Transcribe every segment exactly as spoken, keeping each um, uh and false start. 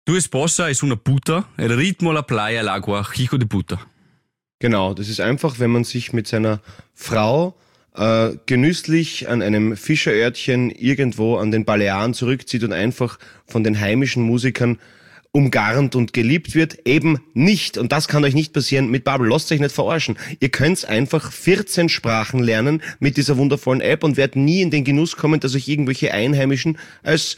Tua esposa es una puta, el ritmo la playa, el agua, hijo de puta. Genau, das ist einfach, wenn man sich mit seiner Frau äh, genüsslich an einem Fischerörtchen irgendwo an den Balearen zurückzieht und einfach von den heimischen Musikern umgarnt und geliebt wird, eben nicht. Und das kann euch nicht passieren mit Babbel. Lasst euch nicht verarschen. Ihr könnt einfach vierzehn Sprachen lernen mit dieser wundervollen App und werdet nie in den Genuss kommen, dass euch irgendwelche Einheimischen als,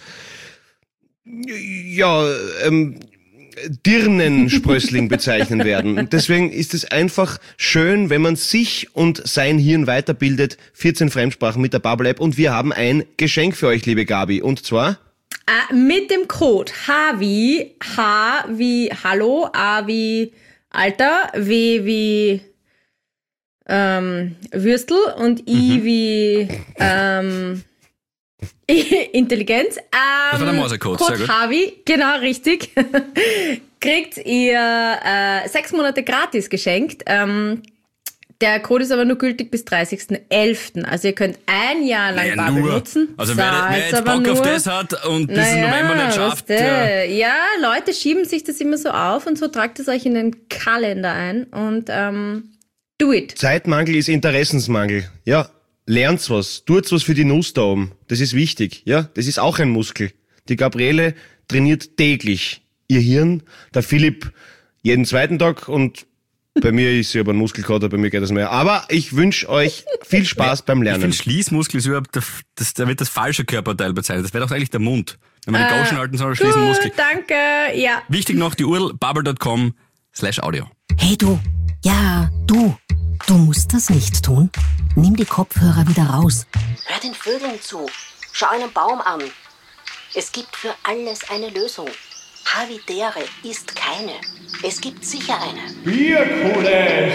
ja, ähm, Dirnensprössling bezeichnen werden. Und deswegen ist es einfach schön, wenn man sich und sein Hirn weiterbildet. vierzehn Fremdsprachen mit der Babbel-App. Und wir haben ein Geschenk für euch, liebe Gabi. Und zwar... Äh, mit dem Code H wie H wie Hallo, A wie Alter, W wie ähm, Würstel und I mhm. wie ähm, Intelligenz. Ähm, das war der Morsecode, Code sehr gut. H wie, genau, richtig. Kriegt ihr äh, sechs Monate gratis geschenkt. Ähm, Der Code ist aber nur gültig bis dreißigsten elften Also ihr könnt ein Jahr lang naja, Babbel nur. nutzen. Also wer, wer jetzt Bock nur, auf das hat und bis naja, November nicht schafft. Ja. Ja. ja, Leute schieben sich das immer so auf und so tragt es euch in den Kalender ein und ähm, do it. Zeitmangel ist Interessensmangel. Ja, lernt's was. Tut's was für die Nuss da oben. Das ist wichtig. Ja, das ist auch ein Muskel. Die Gabriele trainiert täglich ihr Hirn. Der Philipp jeden zweiten Tag und bei mir ist sie aber ein Muskelkater, bei mir geht das mehr. Aber ich wünsche euch viel Spaß beim Lernen. Ich finde, Schließmuskel ist überhaupt, der, das, da wird das falsche Körperteil bezeichnet. Das wäre doch eigentlich der Mund. Wenn man äh, den Gauschen halten soll, schließen gut, Muskel. Danke, ja. Wichtig noch die U R L babbel punkt com slash audio. Hey du, ja, du, du musst das nicht tun. Nimm die Kopfhörer wieder raus. Hör den Vögeln zu. Schau einen Baum an. Es gibt für alles eine Lösung. Havidere ist keine. Es gibt sicher eine. Bierkuhle!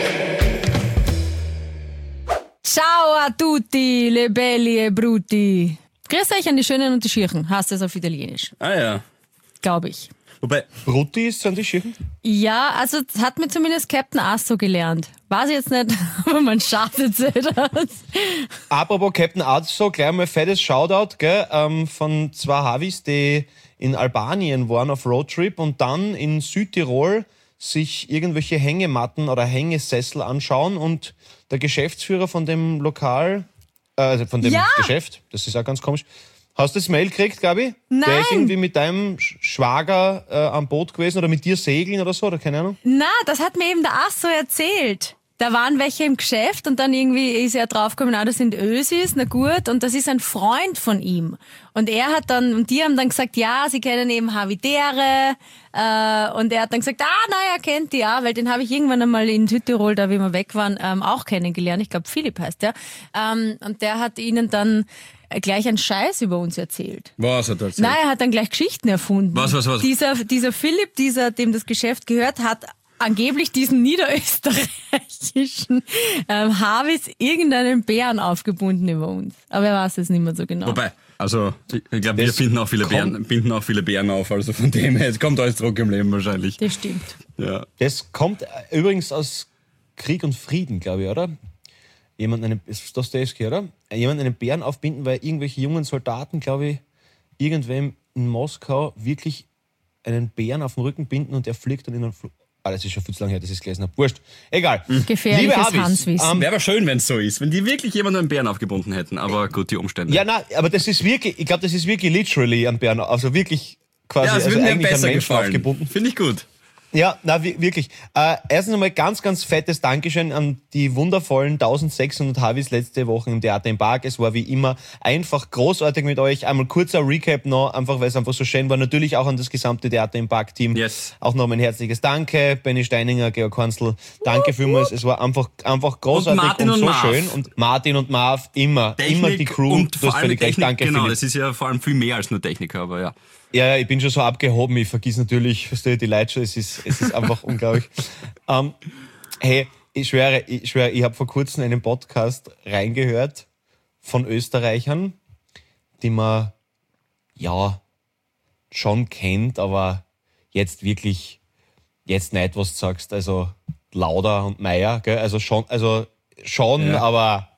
Ciao a tutti, le belli e brutti. Grüß euch an die Schönen und die Schirchen. Heißt das auf Italienisch. Ah ja. Glaube ich. Wobei, Brutti ist an die Schirchen? Ja, also das hat mir zumindest Captain Asso gelernt. Weiß ich jetzt nicht, aber man schadet sich das. Apropos Captain Asso, gleich mal fettes Shoutout, gell, ähm, von zwei Havis, die in Albanien waren auf Roadtrip und dann in Südtirol sich irgendwelche Hängematten oder Hängesessel anschauen und der Geschäftsführer von dem Lokal, äh, also von dem ja. Geschäft, das ist auch ganz komisch. Hast du das Mail gekriegt, Gabi? Nein. Der ist irgendwie mit deinem Schwager äh, am Boot gewesen oder mit dir segeln oder so, oder keine Ahnung? Na, das hat mir eben der Asso erzählt. Da waren welche im Geschäft und dann irgendwie ist er draufgekommen, ah, das sind Ösis, na gut, und das ist ein Freund von ihm. Und er hat dann, und die haben dann gesagt, ja, sie kennen eben Havidere, äh, und er hat dann gesagt, ah, naja, kennt die, ja, weil den habe ich irgendwann einmal in Südtirol, da wie wir weg waren, ähm, auch kennengelernt. Ich glaube, Philipp heißt der. Ähm, und der hat ihnen dann gleich einen Scheiß über uns erzählt. Was hat er erzählt? Nein, er hat dann gleich Geschichten erfunden. Was, was, was? Dieser, dieser Philipp, dieser, dem das Geschäft gehört, hat angeblich diesen niederösterreichischen ähm, Havis irgendeinen Bären aufgebunden über uns. Aber er weiß es nicht mehr so genau. Wobei, also ich, ich glaube, wir binden auch, viele Bären, binden auch viele Bären auf. Also von dem her, es kommt alles zurück im Leben wahrscheinlich. Das stimmt. Ja. Das kommt übrigens aus Krieg und Frieden, glaube ich, oder? Jemand einen, ist Dostoevsky, oder? Jemand einen Bären aufbinden, weil irgendwelche jungen Soldaten, glaube ich, irgendwem in Moskau wirklich einen Bären auf den Rücken binden und der fliegt dann in einen Flug. Ah, das ist schon viel zu lange her, dass ich es gelesen habe. Wurscht. Egal. Gefährliches Liebe Habis, Hanswissen. ähm, Wäre aber schön, wenn es so ist, wenn die wirklich jemanden einen Bären aufgebunden hätten. Aber gut, die Umstände. Ja, nein, aber das ist wirklich, ich glaube, das ist wirklich literally ein Bären, also wirklich quasi, ja, es also würde mir eigentlich besser ein Mensch gefallen. aufgebunden. Finde ich gut. Ja, na wirklich. Äh, erstens einmal ganz, ganz fettes Dankeschön an die wundervollen eintausendsechshundert Havis letzte Woche im Theater im Park. Es war wie immer einfach großartig mit euch. Einmal kurzer Recap noch, einfach weil es einfach so schön war. Natürlich auch an das gesamte Theater im Park-Team. Yes. Auch noch mein herzliches Danke. Benny Steininger, Georg Hansl, danke vielmals. Es war einfach, einfach großartig und, Martin und, und so Marv. schön. Und Martin und Marv, immer, Technik immer die Crew. und Du vor hast allem völlig recht. Technik, Danke, genau, Philipp. das ist ja vor allem viel mehr als nur Techniker, aber ja. Ja, ja, ich bin schon so abgehoben, ich vergiss natürlich, verstehe die Leute schon, es ist, es ist einfach unglaublich. Ähm, hey, ich schwöre, ich schwöre, ich habe vor kurzem einen Podcast reingehört von Österreichern, die man, ja, schon kennt, aber jetzt wirklich, jetzt nicht, was du sagst, also Lauder und Meier, gell, also schon, also schon, Ja. aber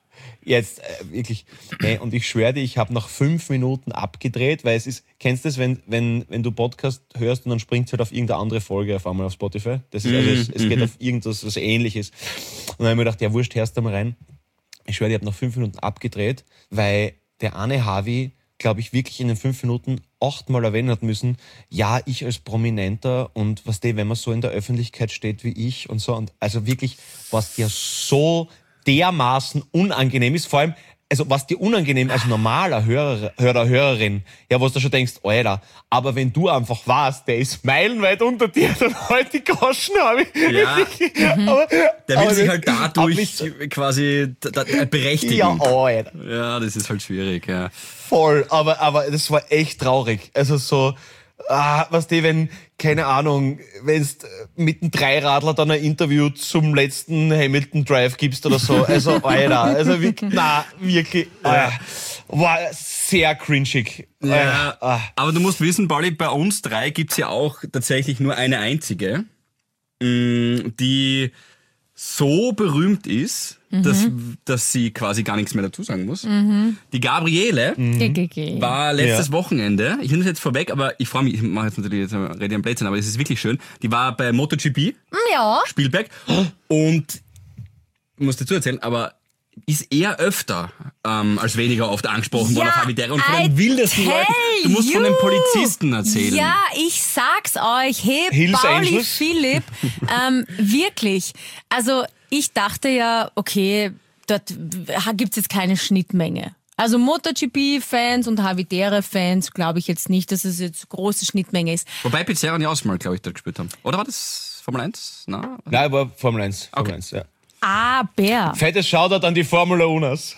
Jetzt, äh, wirklich. Nee, und ich schwöre dir, ich habe nach fünf Minuten abgedreht, weil es ist, kennst du das, wenn, wenn, wenn du Podcast hörst und dann springt es halt auf irgendeine andere Folge auf einmal auf Spotify? Das ist, also es, es geht auf irgendwas was Ähnliches. Und dann habe ich mir gedacht, ja wurscht, hörst du mal rein. Ich schwöre dir, ich habe nach fünf Minuten abgedreht, weil der Arne Harvey, glaube ich, wirklich in den fünf Minuten achtmal erwähnen hat müssen, ja, ich als Prominenter und was der, wenn man so in der Öffentlichkeit steht wie ich und so. Und also wirklich, was dir so dermaßen unangenehm ist, vor allem, also was dir unangenehm als normaler Hörer, Hörer, Hörerin, ja, was du schon denkst, Alter, aber wenn du einfach weißt, der ist meilenweit unter dir, dann halt die Goschen habe ich. Ja, Mhm. aber, der will aber sich halt dadurch mich- quasi da, da, berechtigen. Ja, Alter. Ja, das ist halt schwierig, ja. Voll, aber, aber das war echt traurig. Also so, ah, was die, wenn, keine Ahnung, wenn mit einem Dreiradler dann ein Interview zum letzten Hamilton Drive gibst oder so. Also, Alter, also wirklich, na, wirklich, ah, war sehr cringig. Ja, Ah. aber du musst wissen, Pauli, bei uns drei gibt's ja auch tatsächlich nur eine einzige, mh, die so berühmt ist, dass, dass sie quasi gar nichts mehr dazu sagen muss. Die Gabriele Geh, geh, geh. war letztes Ja. Wochenende, ich nehme es jetzt vorweg, aber ich freue mich, ich mache jetzt natürlich, jetzt rede ich am Plätzchen, aber es ist wirklich schön, die war bei MotoGP, Ja. Spielberg, und ich muss dazu erzählen, aber ist eher öfter ähm, als weniger oft angesprochen worden Ja, auf Habitäre und von I den wildesten tell Leuten. Du musst von den you. Polizisten erzählen. Ja, ich sag's euch. Hey, Hills Pauli Angels? Philipp, ähm, wirklich. Also ich dachte ja, okay, dort gibt's jetzt keine Schnittmenge. Also MotoGP-Fans und Habitäre-Fans glaube ich jetzt nicht, dass es jetzt große Schnittmenge ist. Wobei Pizarro und Jausmal, glaube ich, da gespielt haben. Oder war das Formel eins? Na? Nein, aber Formel eins. Formel Okay. eins, ja. Aber, Fettes Shoutout an die Formula Unas.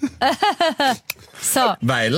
so, Weil?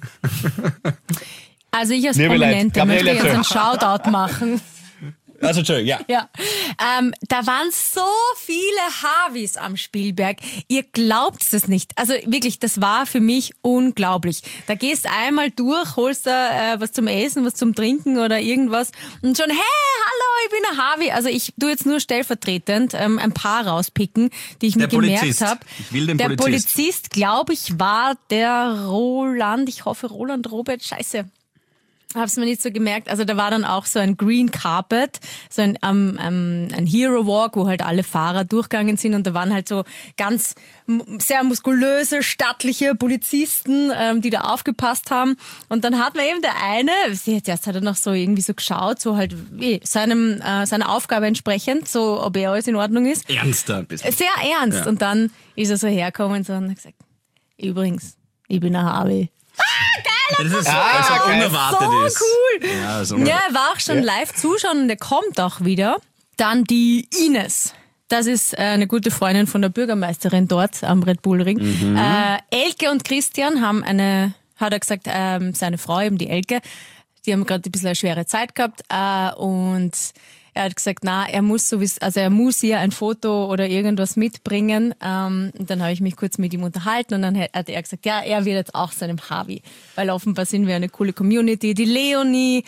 also ich als Mir leid. Prominente Gabriele, möchte jetzt erzähl. einen Shoutout machen. Also, Entschuldigung, ja. Ja, ähm, da waren so viele Harveys am Spielberg. Ihr glaubt es nicht. Also wirklich, das war für mich unglaublich. Da gehst einmal durch, holst da äh, was zum Essen, was zum Trinken oder irgendwas und schon, hey, hallo, ich bin ein Harvey. Also ich tu jetzt nur stellvertretend ähm, ein paar rauspicken, die ich Der mir gemerkt Polizist. habe. Ich will den Der Polizist. Polizist, glaube ich, war der Roland, ich hoffe Roland Robert, scheiße. Hab's mir nicht so gemerkt. Also da war dann auch so ein Green Carpet, so ein, ähm, ähm, ein Hero Walk, wo halt alle Fahrer durchgegangen sind und da waren halt so ganz m- sehr muskulöse, stattliche Polizisten, ähm, die da aufgepasst haben. Und dann hat man eben der eine, jetzt hat er noch so irgendwie so geschaut, so halt wie seinem äh, seiner Aufgabe entsprechend, so ob eh alles in Ordnung ist. Ernster ein bisschen. Sehr ernst. Ja. Und dann ist er so hergekommen und so und hat gesagt, übrigens, ich bin ein Harvey. Das ist so, Ah, das so geil. unerwartet So ist. cool. Ja, das ist Ja, unerwartet. er war auch schon live zuschauen und er kommt auch wieder. Dann die Ines. Das ist äh, eine gute Freundin von der Bürgermeisterin dort am Red Bull Ring. Mhm. Äh, Elke und Christian haben eine, hat er gesagt, ähm, seine Frau, eben die Elke, die haben gerade ein bisschen eine schwere Zeit gehabt äh, und er hat gesagt, na, er muss sowieso, also er muss hier ein Foto oder irgendwas mitbringen. Ähm, und dann habe ich mich kurz mit ihm unterhalten und dann hat er gesagt, ja, er wird jetzt auch seinem Harvey, weil offenbar sind wir eine coole Community. Die Leonie,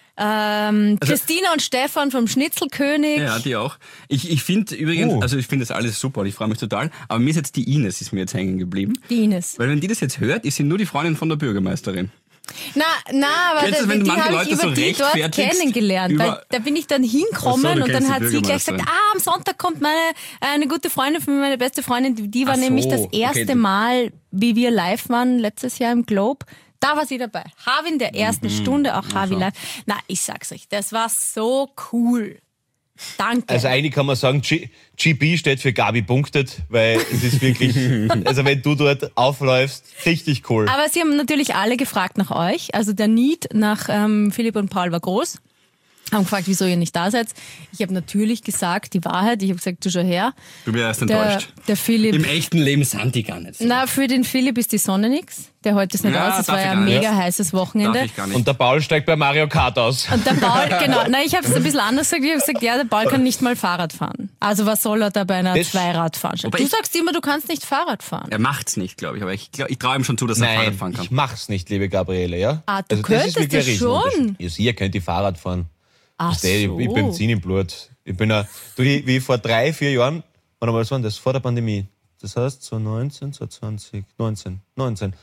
ähm, Christina und Stefan vom Schnitzelkönig. Ja, die auch. Ich, ich finde übrigens, Oh. also ich finde das alles super und ich freue mich total, aber mir ist jetzt die Ines, ist mir jetzt hängen geblieben. Die Ines. Weil wenn die das jetzt hört, ist sie nur die Freundin von der Bürgermeisterin. Na, na, aber Kennst du, da, wenn du die manche habe Leute ich über so die dort rechtfertigst kennengelernt. über- Weil da bin ich dann hinkommen Ach so, du und kennst dann die hat sie gleich gesagt, Bürgermeisterin. ah, am Sonntag kommt meine eine gute Freundin von mir, meine beste Freundin, die, die war Ach so, nämlich das okay, erste du- Mal, wie wir live waren, letztes Jahr im Globe. Da war sie dabei. Harvey in der ersten Mhm. Stunde, auch Harvey live. Na, ich sag's euch, das war so cool. Danke. Also eigentlich kann man sagen, G- GB steht für Gabi punktet, weil es ist wirklich, also wenn du dort aufläufst, richtig cool. Aber sie haben natürlich alle gefragt nach euch. Also der Need nach ähm, Philipp und Paul war groß. Haben gefragt, wieso ihr nicht da seid. Ich habe natürlich gesagt, die Wahrheit. Ich habe gesagt, du schau her. Du bist erst Der, enttäuscht. der Philipp. Im echten Leben sind die gar nicht so. Na, für den Philipp ist die Sonne nix. Der heute ist nicht Ja, aus. Es darf war ich ja gar ein nicht. mega heißes Wochenende. Darf ich gar nicht. Und der Paul steigt bei Mario Kart aus. Und der Paul, genau. Nein, ich habe es ein bisschen anders gesagt. Ich habe gesagt, ja, der Paul kann nicht mal Fahrrad fahren. Also was soll er da bei einer Das- Zweiradveranstaltung? Wobei Du ich- sagst immer, du kannst nicht Fahrrad fahren. Er macht's nicht, glaube ich, aber ich, glaub, ich traue ihm schon zu, dass er Fahrrad Nein, fahren kann. ich mach's nicht, liebe Gabriele, ja? Ah, du das ist könntest wirklich ein es Riesenunterschied. schon. Ja, sicher könnt ihr Fahrrad fahren. Ach Versteh, ich, ich bin im so. Benzin im Blut. Ich bin ein, du, ich, wie vor drei, vier Jahren, wann mal so war das, vor der Pandemie, Das heißt, so neunzehn, so zwanzig, neunzehn, neunzehn.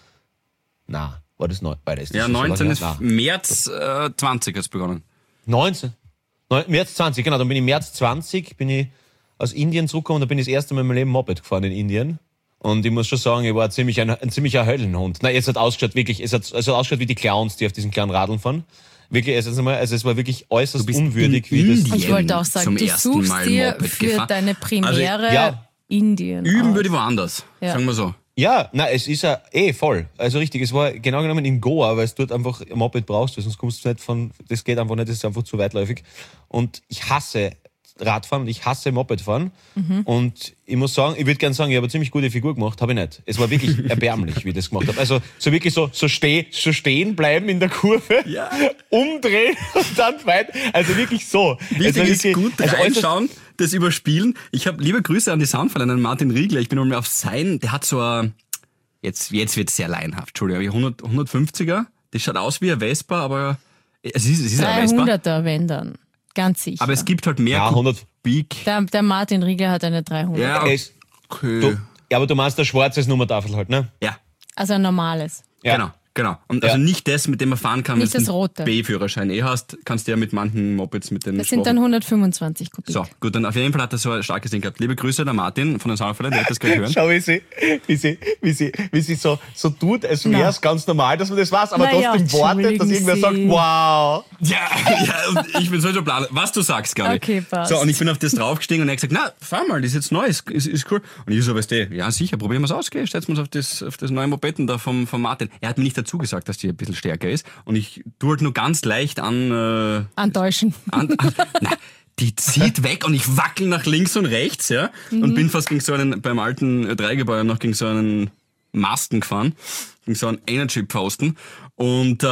Na, war das neu? War das Ja, schon so neunzehn lange ist her? Na. März äh, zwanzig hat's begonnen. neunzehn? Neun- März zwanzig, genau. Dann bin ich März zwanzig, bin ich aus Indien zurückgekommen, da bin ich das erste Mal in meinem Leben Moped gefahren in Indien. Und ich muss schon sagen, ich war ziemlich ein, ein ziemlicher Höllenhund. Nein, es hat ausgeschaut, wirklich, es hat, es hat ausgeschaut wie die Clowns, die auf diesen kleinen Radeln fahren. Wirklich, es, ist einmal, also es war wirklich äußerst bist unwürdig, in wie das. Indien. Ich wollte auch sagen, Zum du ersten suchst Mal dir Moped für gefahren. deine Premiere Also, ja. Indien Üben aus. würde ich woanders, Ja. sagen wir so. Ja, na, es ist ja eh voll. Also richtig, es war genau genommen in Goa, weil es dort einfach ein Moped brauchst, weil sonst kommst du nicht von, das geht einfach nicht, das ist einfach zu weitläufig. Und ich hasse Radfahren und ich hasse Mopedfahren. Mhm. Und ich muss sagen, ich würde gerne sagen, ich habe eine ziemlich gute Figur gemacht, habe ich nicht. Es war wirklich erbärmlich, wie ich das gemacht habe. Also so wirklich so, so, steh, so stehen bleiben in der Kurve, Ja. umdrehen und dann weit. Also wirklich so. Wichtig also ist wirklich, gut also äußerst- reinschauen, das überspielen. Ich habe liebe Grüße an die Soundfall, an den Martin Riegler. Ich bin mal auf sein, der hat so ein, jetzt, jetzt wird es sehr laienhaft, Entschuldigung, hundert, hundertfünfziger. Das schaut aus wie ein Vespa, aber es ist, es ist ein Vespa. dreihunderter, wenn dann. Ganz sicher. Aber es gibt halt mehr Ja, hundert. Kubik. der, der Martin Riegler hat eine dreihundert. Ja, Es, okay. du, ja, aber du meinst ein schwarzes Nummertafel halt, ne? Ja, Also ein normales. Ja. genau. Genau. Und Ja. also nicht das, mit dem man fahren kann, Nicht wenn das du einen rote. B-Führerschein eh hast, kannst du ja mit manchen Mopeds mit den Das sind dann Schwachen- hundertfünfundzwanzig Kubik. So, gut, dann auf jeden Fall hat er so ein starkes Ding gehabt. Liebe Grüße, der Martin von den Soundfall, der hat das gleich hören. Schau, wie sie, wie sie, wie sie, wie sie so, so tut, als wäre es ganz normal, dass man das weiß, aber Na ja, trotzdem wartet, dass entschuldigen irgendwer Sie. sagt, wow. Ja, ja, und ich bin so schon plan. Was du sagst, glaube ich. Okay, passt. So, und ich bin auf das draufgestiegen und er hat gesagt, na, fahr mal, das ist jetzt neu, ist, ist, ist cool. Und ich so, weißt du, ja sicher, probieren wir es aus, gell, setzen wir uns auf das, auf das neue Mopeden da vom, vom Martin. Er hat mir nicht dazu gesagt, dass die ein bisschen stärker ist. Und ich tue halt nur ganz leicht an, äh, Antäuschen. an, an na, die zieht weg und ich wackel nach links und rechts, ja, und bin fast gegen so einen, beim alten Dreigebäuer noch gegen so einen Masten gefahren, gegen so einen Energy-Posten. Und äh,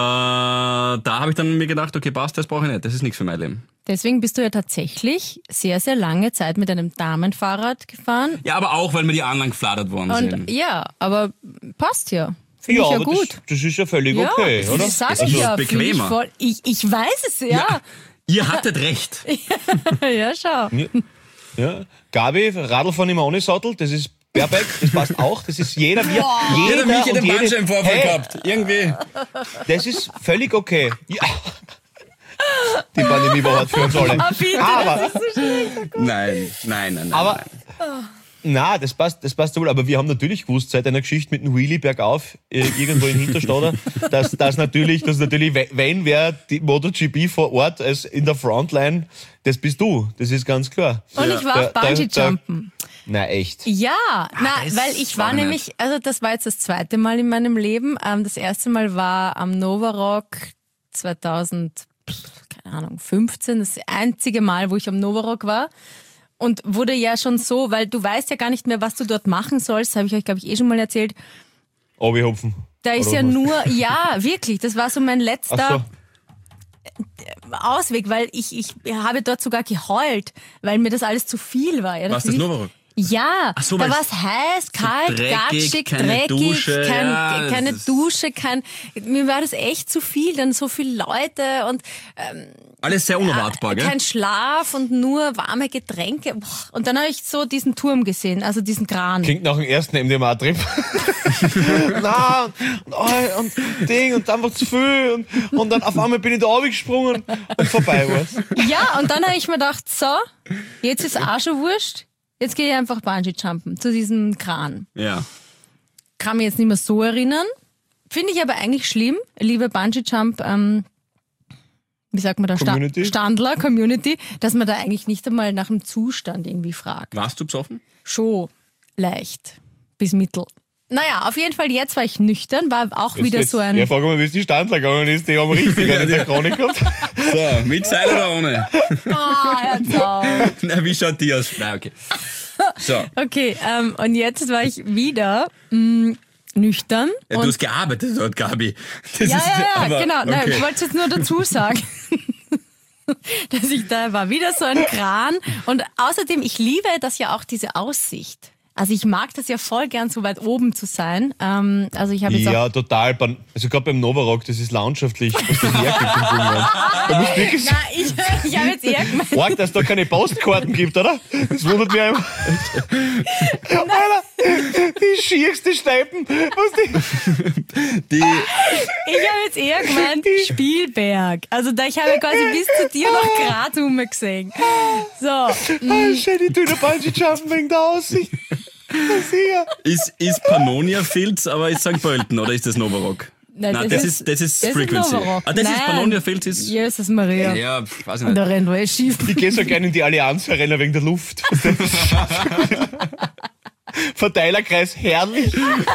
da habe ich dann mir gedacht, okay, passt, das brauche ich nicht, das ist nichts für mein Leben. Deswegen bist du ja tatsächlich sehr, sehr lange Zeit mit einem Damenfahrrad gefahren. Ja, aber auch, weil mir die anderen gefladert worden Und sind. ja, aber passt ja. Finde ich ja aber gut. Das, das ist ja völlig Ja, okay, oder? das sag Also ich ja. ist finde Ich, bequemer. voll, ich, ich weiß es, ja. Ihr hattet recht. Ja, schau. Ja. Gabi, Radlfahren immer ohne Sattel, das ist perfekt, das passt auch, das ist jeder, wir, jeder, Jeder mich in und den jede, Bandscheibenvorfall hey, gehabt. Irgendwie. das ist völlig okay. Ja. Die Pandemie war hart für uns alle. Ah, bitte, Aber, das ist so schlecht. Nein, nein, nein, nein. aber, nein. na, das passt, das passt wohl. Aber wir haben natürlich gewusst, seit einer Geschichte mit einem Wheelie bergauf, äh, irgendwo in Hinterstader, dass, dass natürlich, dass natürlich, we- wenn wer die MotoGP vor Ort als in der Frontline, das bist du. Das ist ganz klar. Und ich war Da- auf da- Bungee-Jumpen. Na, echt. Ja, na, das weil ich war war nicht. nämlich, also das war jetzt das zweite Mal in meinem Leben. Ähm, das erste Mal war am Novarock zweitausend, pff, keine Ahnung, fünfzehn, das einzige Mal, wo ich am Novarock war. Und wurde ja schon so, weil du weißt ja gar nicht mehr, was du dort machen sollst, habe ich euch, glaube ich, eh schon mal erzählt. Obi-Hupfen. Da ist Oder ja was? nur, ja, wirklich, das war so mein letzter Ach so. Ausweg, weil ich, ich habe dort sogar geheult, weil mir das alles zu viel war. Ja, Was, das lief- Novarock? Ja, Ach so, da weil's war es heiß, kalt, dreckig, gatschig, keine dreckig, Dusche, kein, ja, das keine ist- Dusche, kein, mir war das echt zu viel, dann so viele Leute und Alles sehr unerwartbar, gell? kein Schlaf und nur warme Getränke. Boah. Und dann habe ich so diesen Turm gesehen, also diesen Kran. Klingt nach dem ersten M D M A-Trip. Na, und, oh, und Ding, und einfach zu viel. Und, und dann auf einmal bin ich da runtergesprungen und vorbei war's. Ja, und dann habe ich mir gedacht, so, jetzt ist auch schon wurscht, jetzt gehe ich einfach Bungee-Jumpen zu diesem Kran. Ja. Kann mich jetzt nicht mehr so erinnern. Finde ich aber eigentlich schlimm, liebe Bungee-Jump, ähm, wie sagt man da, Sta- Community? Standler, Community, dass man da eigentlich nicht einmal nach dem Zustand irgendwie fragt. Warst du besoffen? Schon leicht bis mittel. Naja, auf jeden Fall, jetzt war ich nüchtern, war auch wieder Jetzt- so ein... Ja, frag mal, wie es die Standler gegangen ist. Die haben richtig eine der Chronik gehabt. So, mit Seil oder ohne? Ah, hört's auf. Na, wie schaut die aus? Na, okay. So. Okay, ähm, und jetzt war ich wieder mh, nüchtern. Ja, und du hast gearbeitet dort, Gabi. Das Ja, ist, ja, ja, aber, genau. Nein, okay. ich wollte es jetzt nur dazu sagen, dass ich da war. Wieder so ein Kran. Und außerdem, ich liebe das ja auch, diese Aussicht. Also ich mag das ja voll gern, so weit oben zu sein. Ähm, also ich habe jetzt Ja, auch... total. Beim- Also gerade beim Novarock, das ist landschaftlich, was das hergibt im Burgenland. Da musst du wirklich Nein, ich, ich habe jetzt eher gemeint... arg, dass es da keine Postkarten gibt, oder? Das wundert mich einfach. Alter, die schierste Steipen. Was die? Die, Ich habe jetzt eher gemeint Spielberg. Also da ich habe quasi bis zu dir noch Graz gesehen. So, Ah, schau, die tun ein Bungee-Jumpen wegen der Aussicht. Das hier. ist, ist Pannonia Fields, aber ist Sankt Pölten oder ist das Novarock? Nein, Nein, das ist, das ist das ist Frequency. Novarock. Ah, das ist Nein. Pannonia Fields. Ist, Jesus Maria. ja, pf, weiß ich Und nicht. da rennt wohl schief. Ich gehe so gerne in die Allianz Arena wegen der Luft. Verteilerkreis herrlich.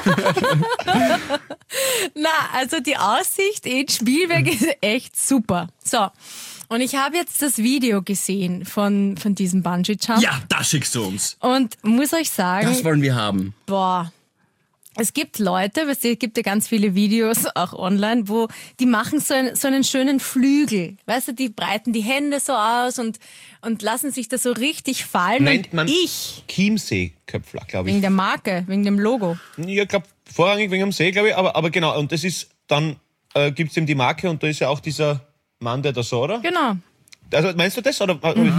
Na, also die Aussicht in Spielberg ist echt super. So, und ich habe jetzt das Video gesehen von, von diesem Bungee-Jump. Ja, das schickst du uns. Und muss euch sagen, Das wollen wir haben. boah, es gibt Leute, weißt du, es gibt ja ganz viele Videos auch online, wo die machen so, ein, so einen schönen Flügel. Weißt du, die breiten die Hände so aus und, und lassen sich da so richtig fallen. Nennt und man ich, Chiemsee-Köpfler, glaube wegen ich. der Marke, wegen dem Logo. Ich glaube, vorrangig wegen dem See, glaube ich. Aber, aber genau, und das ist, dann äh, gibt es eben die Marke und da ist ja auch dieser Mann, der da so, oder? Genau. Also meinst du das? Oder?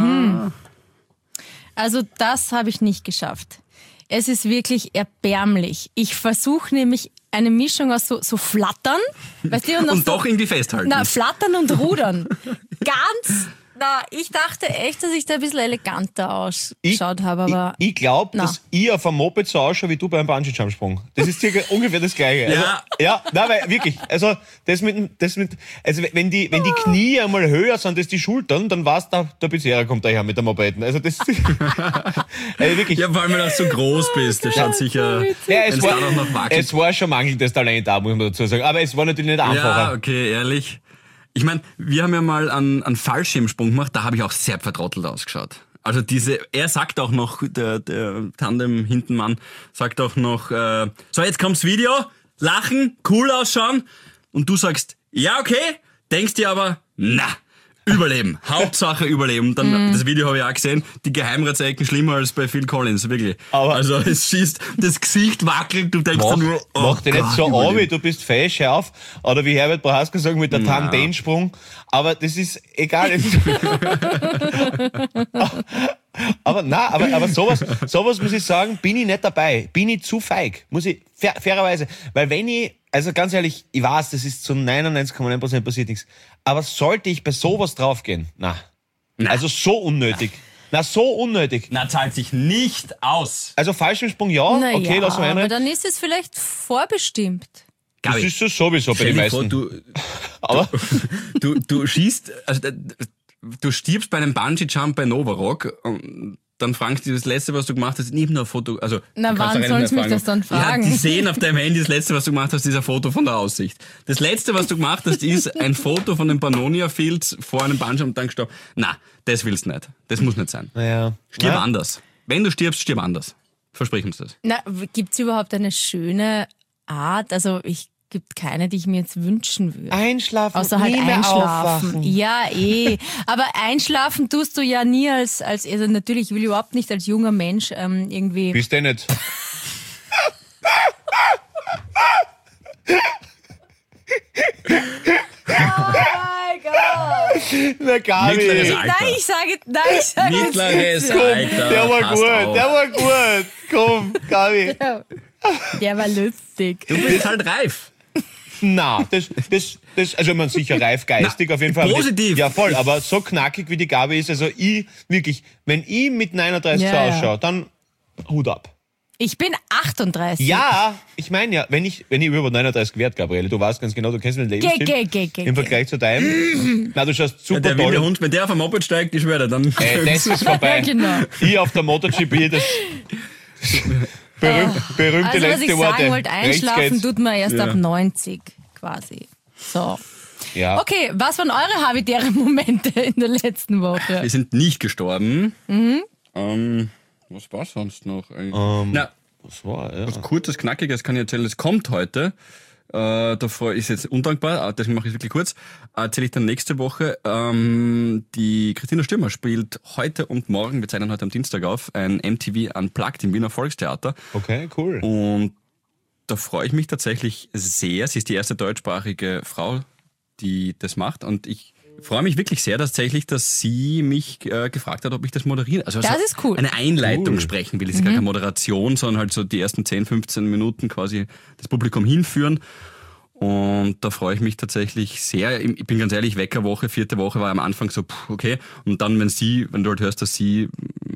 Also das habe ich nicht geschafft. Es ist wirklich erbärmlich. Ich versuche nämlich eine Mischung aus so, so Flattern, weißt du, und, Und so, doch irgendwie festhalten. na, Flattern und Rudern. Ganz, na, ich dachte echt, dass ich da ein bisschen eleganter ausgeschaut habe, aber Ich, ich glaube, Na. dass ich auf einem Moped so ausschaue wie du beim Bungee-Jump-Sprung. Das ist circa ungefähr das Gleiche. Also, Ja. ja, nein, weil wirklich. Also, das mit, dem- das mit, also wenn die, wenn die Knie einmal höher sind als die Schultern, dann weißt du, der Pizzeria kommt daher mit der Mopeden. Also, das also wirklich. Ja, vor allem, wenn du so groß bist. Das schaut sicher, Ja, wenn es, es war, da noch wackelt. es war schon mangelndes Talent da, muss man dazu sagen. Aber es war natürlich nicht Ja, einfacher. okay, ehrlich. Ich meine, wir haben ja mal einen, einen Fallschirmsprung gemacht, da habe ich auch sehr vertrottelt ausgeschaut. Also diese, er sagt auch noch, der, der Tandem Hintenmann sagt auch noch, äh, so jetzt kommt's Video, lachen, cool ausschauen und du sagst, ja okay, denkst dir aber, na, überleben, Hauptsache überleben. Und dann, das Video habe ich auch gesehen, die Geheimratsecken schlimmer als bei Phil Collins, wirklich. Aber- also es schießt, das Gesicht wackelt, du denkst Mach, dann nur, oh mach dich nicht Gott, so überleben. an, du bist fesch auf. Oder wie Herbert Prohaska sagen mit der Tandemsprung. Aber das ist egal. aber na, aber, aber sowas, sowas muss ich sagen, bin ich nicht dabei. Bin ich zu feig. Muss ich, fair, fairerweise. Weil wenn ich, also ganz ehrlich, ich weiß, das ist zu neunundneunzig Komma neun Prozent passiert nichts. Aber sollte ich bei sowas draufgehen? Na. Also so unnötig. Na, so unnötig. Na, zahlt sich nicht aus. Also Fallschirmsprung ja, naja, okay, lass mal aber rein. dann ist es vielleicht vorbestimmt. Das Gabi, ist es sowieso bei stell den dir vor, meisten. du, Aber du, du schießt, also äh, du stirbst bei einem Bungee-Jump bei Novarock und dann fragst du das Letzte, was du gemacht hast, nicht nur ein Foto, also Na, du kannst wann auch nicht sollen mehr sie mich das dann fragen? Ja, die sehen auf deinem Handy, das Letzte, was du gemacht hast, ist ein Foto von der Aussicht. Das Letzte, was du gemacht hast, ist ein Foto von den Pannonia Fields vor einem Bungee und dann gestorben. Na, das willst du nicht. Das muss nicht sein. naja. Stirb Ja. anders. Wenn du stirbst, stirb anders. Versprich uns das. Na, gibt's überhaupt eine schöne Art? Also ich gibt keine, die ich mir jetzt wünschen würde. Einschlafen, Außer halt nie mehr einschlafen. aufwachen. Ja, eh. Aber einschlafen tust du ja nie als, als also natürlich, ich will überhaupt nicht als junger Mensch ähm, irgendwie. Bist du nicht? mein Gott! Na, gar Mittleres nicht. Alter. Nein, ich sage, nein, ich sage jetzt Mittleres nicht. Alter. Der war passt gut, auf. der war gut. Komm, Gabi. Der war lustig. Du bist halt reif. Na, das, das, das, also man sicher reif geistig auf jeden Fall. positiv. Ja, voll, aber so knackig wie die Gabi ist, also ich, wirklich, wenn ich mit neununddreißig Ja, so ja. ausschaue, dann Hut ab. Ich bin achtunddreißig. Ja, ich meine ja, wenn ich, wenn ich über neununddreißig werde, Gabriele, du weißt ganz genau, du kennst meinen Geh, Lebensstil. geh, geh, geh, Im geh. Vergleich zu deinem. Na, du schaust super Der toll. wilde Hund, wenn der auf dem Moped steigt, ich schwöre, dann... Ey, das ist vorbei. Ja, genau. Ich auf der MotoGP, das berühmt, berühmte Also was letzte ich Worte. sagen wollte, einschlafen Rechts geht's. tut man erst Ja. ab neunzig quasi. So. Ja. Okay, was waren eure habitäre Momente in der letzten Woche? Wir sind nicht gestorben. Mhm. Ähm, was war sonst noch? eigentlich? Ähm, Na, Das war, ja. was kurzes, knackiges kann ich erzählen. Es kommt heute Äh, davor ist jetzt undankbar, deswegen mache ich es wirklich kurz. Erzähle ich dann nächste Woche. Ähm, die Christina Stürmer spielt heute und morgen, wir zeichnen heute am Dienstag auf, ein M T V Unplugged im Wiener Volkstheater. Okay, cool. Und da freue ich mich tatsächlich sehr. Sie ist die erste deutschsprachige Frau, die das macht. Und ich freue mich wirklich sehr tatsächlich, dass sie mich äh, gefragt hat, ob ich das moderiere. Also, Das also ist cool. Eine Einleitung Cool. sprechen will. Es ist gar keine Moderation, sondern halt so die ersten zehn, fünfzehn Minuten quasi das Publikum hinführen. Und da freue ich mich tatsächlich sehr. Ich bin ganz ehrlich, Weckerwoche, vierte Woche war am Anfang so, pff, okay. Und dann, wenn sie, wenn du halt hörst, dass sie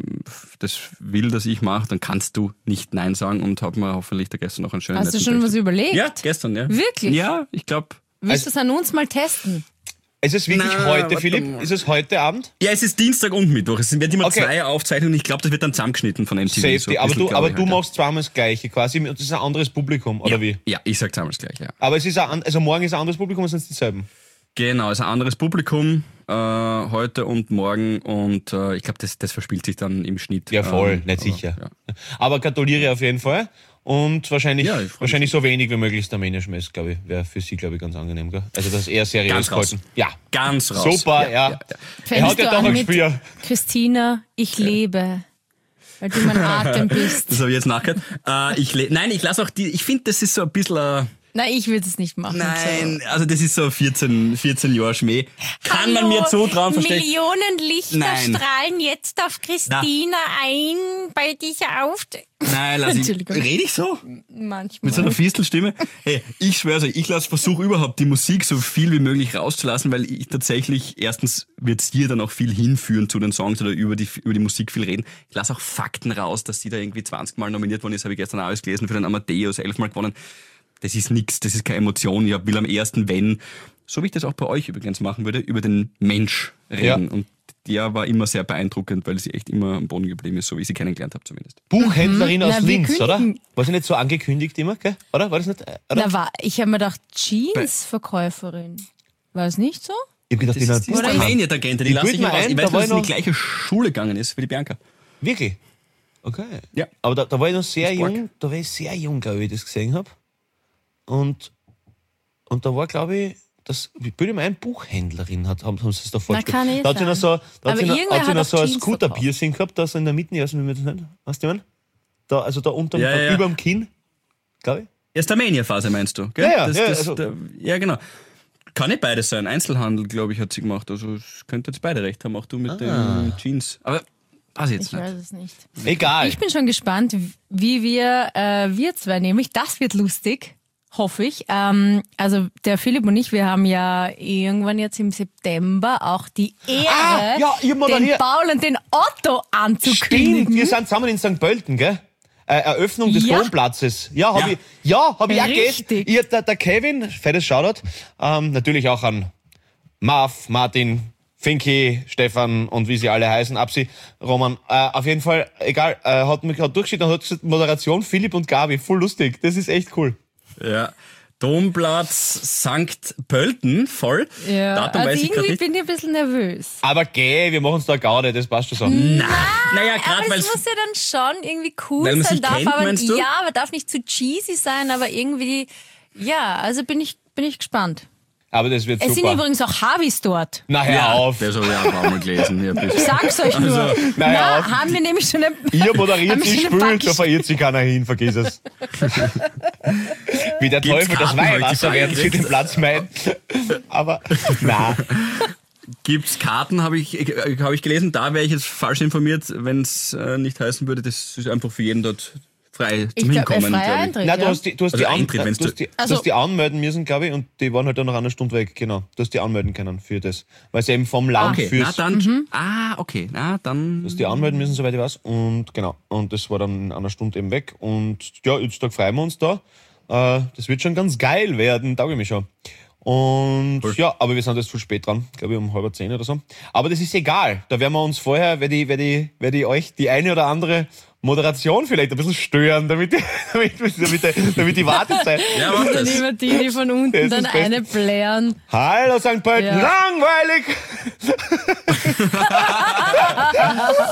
das will, dass ich mache, dann kannst du nicht Nein sagen und habe mir hoffentlich da gestern noch einen schönen Hast du netten schon Bericht. was überlegt? Ja, gestern, ja. Wirklich? Ja, ich glaube. Willst du es an uns mal testen? Ist es wirklich Na, heute, warte Philipp? mal. Ist es heute Abend? Ja, es ist Dienstag und Mittwoch. Es wird immer Okay. zwei Aufzeichnungen. Ich glaube, das wird dann zusammengeschnitten von M T V. Safety. so ein aber bisschen, du, glaub aber ich du halt, ja. machst zweimal das Gleiche quasi. Und das ist ein anderes Publikum, oder ja. wie? Ja, ich sag zweimal das Gleiche, ja. Aber es ist ein, also morgen ist ein anderes Publikum, oder sind es dieselben? Genau, es ist ein anderes Publikum äh, heute und morgen und äh, ich glaube, das, das verspielt sich dann im Schnitt. Ja, voll, Ähm, nicht aber, sicher. Ja. Aber gratuliere auf jeden Fall. Und wahrscheinlich, Ja, ich freu mich. wahrscheinlich so wenig wie möglich der Armenier Schmeiß, glaube ich, wäre für sie, glaube ich, ganz angenehm. Gell? Also das eher seriös Ganz raus. gehalten. Ja, Ganz raus. super, ja. ja, ja. Er Fängst hat ja du doch an ein mit Gespür. Christina, ich lebe. Weil du mein Atem bist. Das habe ich jetzt nachgehört. Äh, ich le- Nein, ich lasse auch die, ich finde, das ist so ein bisschen... Äh, Nein, ich würde es nicht machen. nein, also das ist so vierzehn, vierzehn Jahre Schmäh. Kann man mir zutrauen, verstehe ich? Millionen Lichter Nein. strahlen jetzt auf Christina ein bei dieser Auftritt. Nein, lass ich. Entschuldigung. Rede ich so? Manchmal. Mit so einer Fiestelstimme? Hey, ich schwör's euch, ich lasse versuche überhaupt die Musik so viel wie möglich rauszulassen, weil ich tatsächlich, erstens wird's hier dann auch viel hinführen zu den Songs oder über die, über die Musik viel reden. Ich lasse auch Fakten raus, dass sie da irgendwie zwanzig Mal nominiert worden ist, habe ich gestern alles gelesen, für den Amadeus elf Mal gewonnen. Das ist nix, das ist keine Emotion. Ich will am ersten, wenn, so wie ich das auch bei euch übrigens machen würde, über den Mensch reden. Ja. Und der war immer sehr beeindruckend, weil sie echt immer am Boden geblieben ist, so wie ich sie kennengelernt habe zumindest. Buchhändlerin aus Na, wir Linz, oder? kündigen. War sie nicht so angekündigt immer, gell? Oder? War das nicht? äh, Oder? Na, war, ich habe mir gedacht, Jeans-Verkäuferin. War es nicht so? Ich hab gedacht, Das in ist die einer Buchhandlung. Armenier-Tagente, die Ich lasse ich bild mir mir raus. ein, Ich da weiß, war dass sie in ich die gleiche Schule gegangen ist wie die Bianca. Wirklich? Okay. Ja. Aber da, da war ich noch sehr Das ist jung, da war ich sehr jung, glaube ich, wie ich das gesehen habe. Und, und da war, glaube ich, das, ich bin immer ein Buchhändlerin, hat, haben, haben sie es da vorgestellt. kann eh Da hat sie noch so, da Aber hat sie noch, irgendwer hat sie hat noch auch so ein Jeans Scooter-Piercing gehabt, da so in der Mitte, ja, wie man das nennt. Weißt du, was ich meine? Da, also da unterm, Ja, ja. über dem Kinn, glaube ich. Erst Armenier-Phase meinst du, gell? Ja, ja, das, ja, das, also- der, ja, genau. Kann nicht beides sein. Einzelhandel, glaube ich, hat sie gemacht. Also es könnte jetzt beide recht haben, auch du mit den Jeans. Aber weiß ich jetzt Ich nicht. weiß es nicht. Egal. Ich bin schon gespannt, wie wir, äh, wir zwei nämlich, das wird lustig, hoffe ich. Ähm, also der Philipp und ich, wir haben ja irgendwann jetzt im September auch die Ehre, Ah, ja, ich den moderiere. Paul und den Otto anzukündigen. Stimmt, wir sind zusammen in Sankt Pölten, gell? Äh, Eröffnung des Ja. Domplatzes. Ja, hab Ja. ich, ja, hab ich auch Richtig. gelesen. Ich, der, der Kevin, fettes Shoutout, ähm, natürlich auch an Marv, Martin, Finky, Stefan und wie sie alle heißen, Absi, Roman. Äh, auf jeden Fall, egal, äh, hat mich hat durchgeschickt und hat gesagt, Moderation Philipp und Gabi, voll lustig. Das ist echt cool. Ja. Domplatz Sankt Pölten, voll. Ja, Datum also weiß ich gerade irgendwie nicht. bin ich ein bisschen nervös. Aber geh, wir machen's da Gaude, das passt schon so. Naja, Aber gerade weil es muss ja dann schon irgendwie cool Weil man sein. sich Darf kennt, aber, meinst du? Ja, aber darf nicht zu cheesy sein, aber irgendwie, ja, also bin ich, bin ich gespannt. Aber das wird Es sind super. übrigens auch Harvis dort. Na, hör ja, auf. Das habe ich auch mal gelesen. Ja, Ich sag's euch nur. Also, na, hör Na, auf. haben wir nämlich schon ein, Ihr moderiert haben wir sie schon ein spült, da paar verirrt sich keiner hin, vergiss es. Wie der Gibt's Teufel das Karten heute, Weihwasser die werden sie Frage den Platz meiden. Aber, na. Gibt's Karten, habe ich, äh, hab ich gelesen. Da wäre ich jetzt falsch informiert, wenn es äh, nicht heißen würde. Das ist einfach für jeden dort frei ich zum glaube, Hinkommen. freier glaub ich. Eintritt. Nein, du ja. hast die, du hast Also die, an, Eintritt, du wenn's hast die, Also- du hast die anmelden müssen, glaube ich, und die waren halt dann nach einer Stunde weg, genau. Du hast die anmelden können für das. Weil sie eben vom Land Okay, na fürs, dann. Ah, okay, na dann. du hast die anmelden müssen, soweit ich weiß. Und genau. Und das war dann in einer Stunde eben weg. Und ja, jetzt da freuen wir uns da. Äh, das wird schon ganz geil werden, tauge ich mich schon. Und ja, aber wir sind jetzt zu spät dran, glaube ich um halb zehn oder so. Aber das ist egal. Da werden wir uns vorher, werde ich, werde ich, werde ich euch die eine oder andere Moderation vielleicht ein bisschen stören, damit, damit, damit, damit die Wartezeit. Ja, mach Dann das. immer die, die von unten Das ist dann das Beste. eine blären. Hallo Sankt Pölten, Ja. langweilig!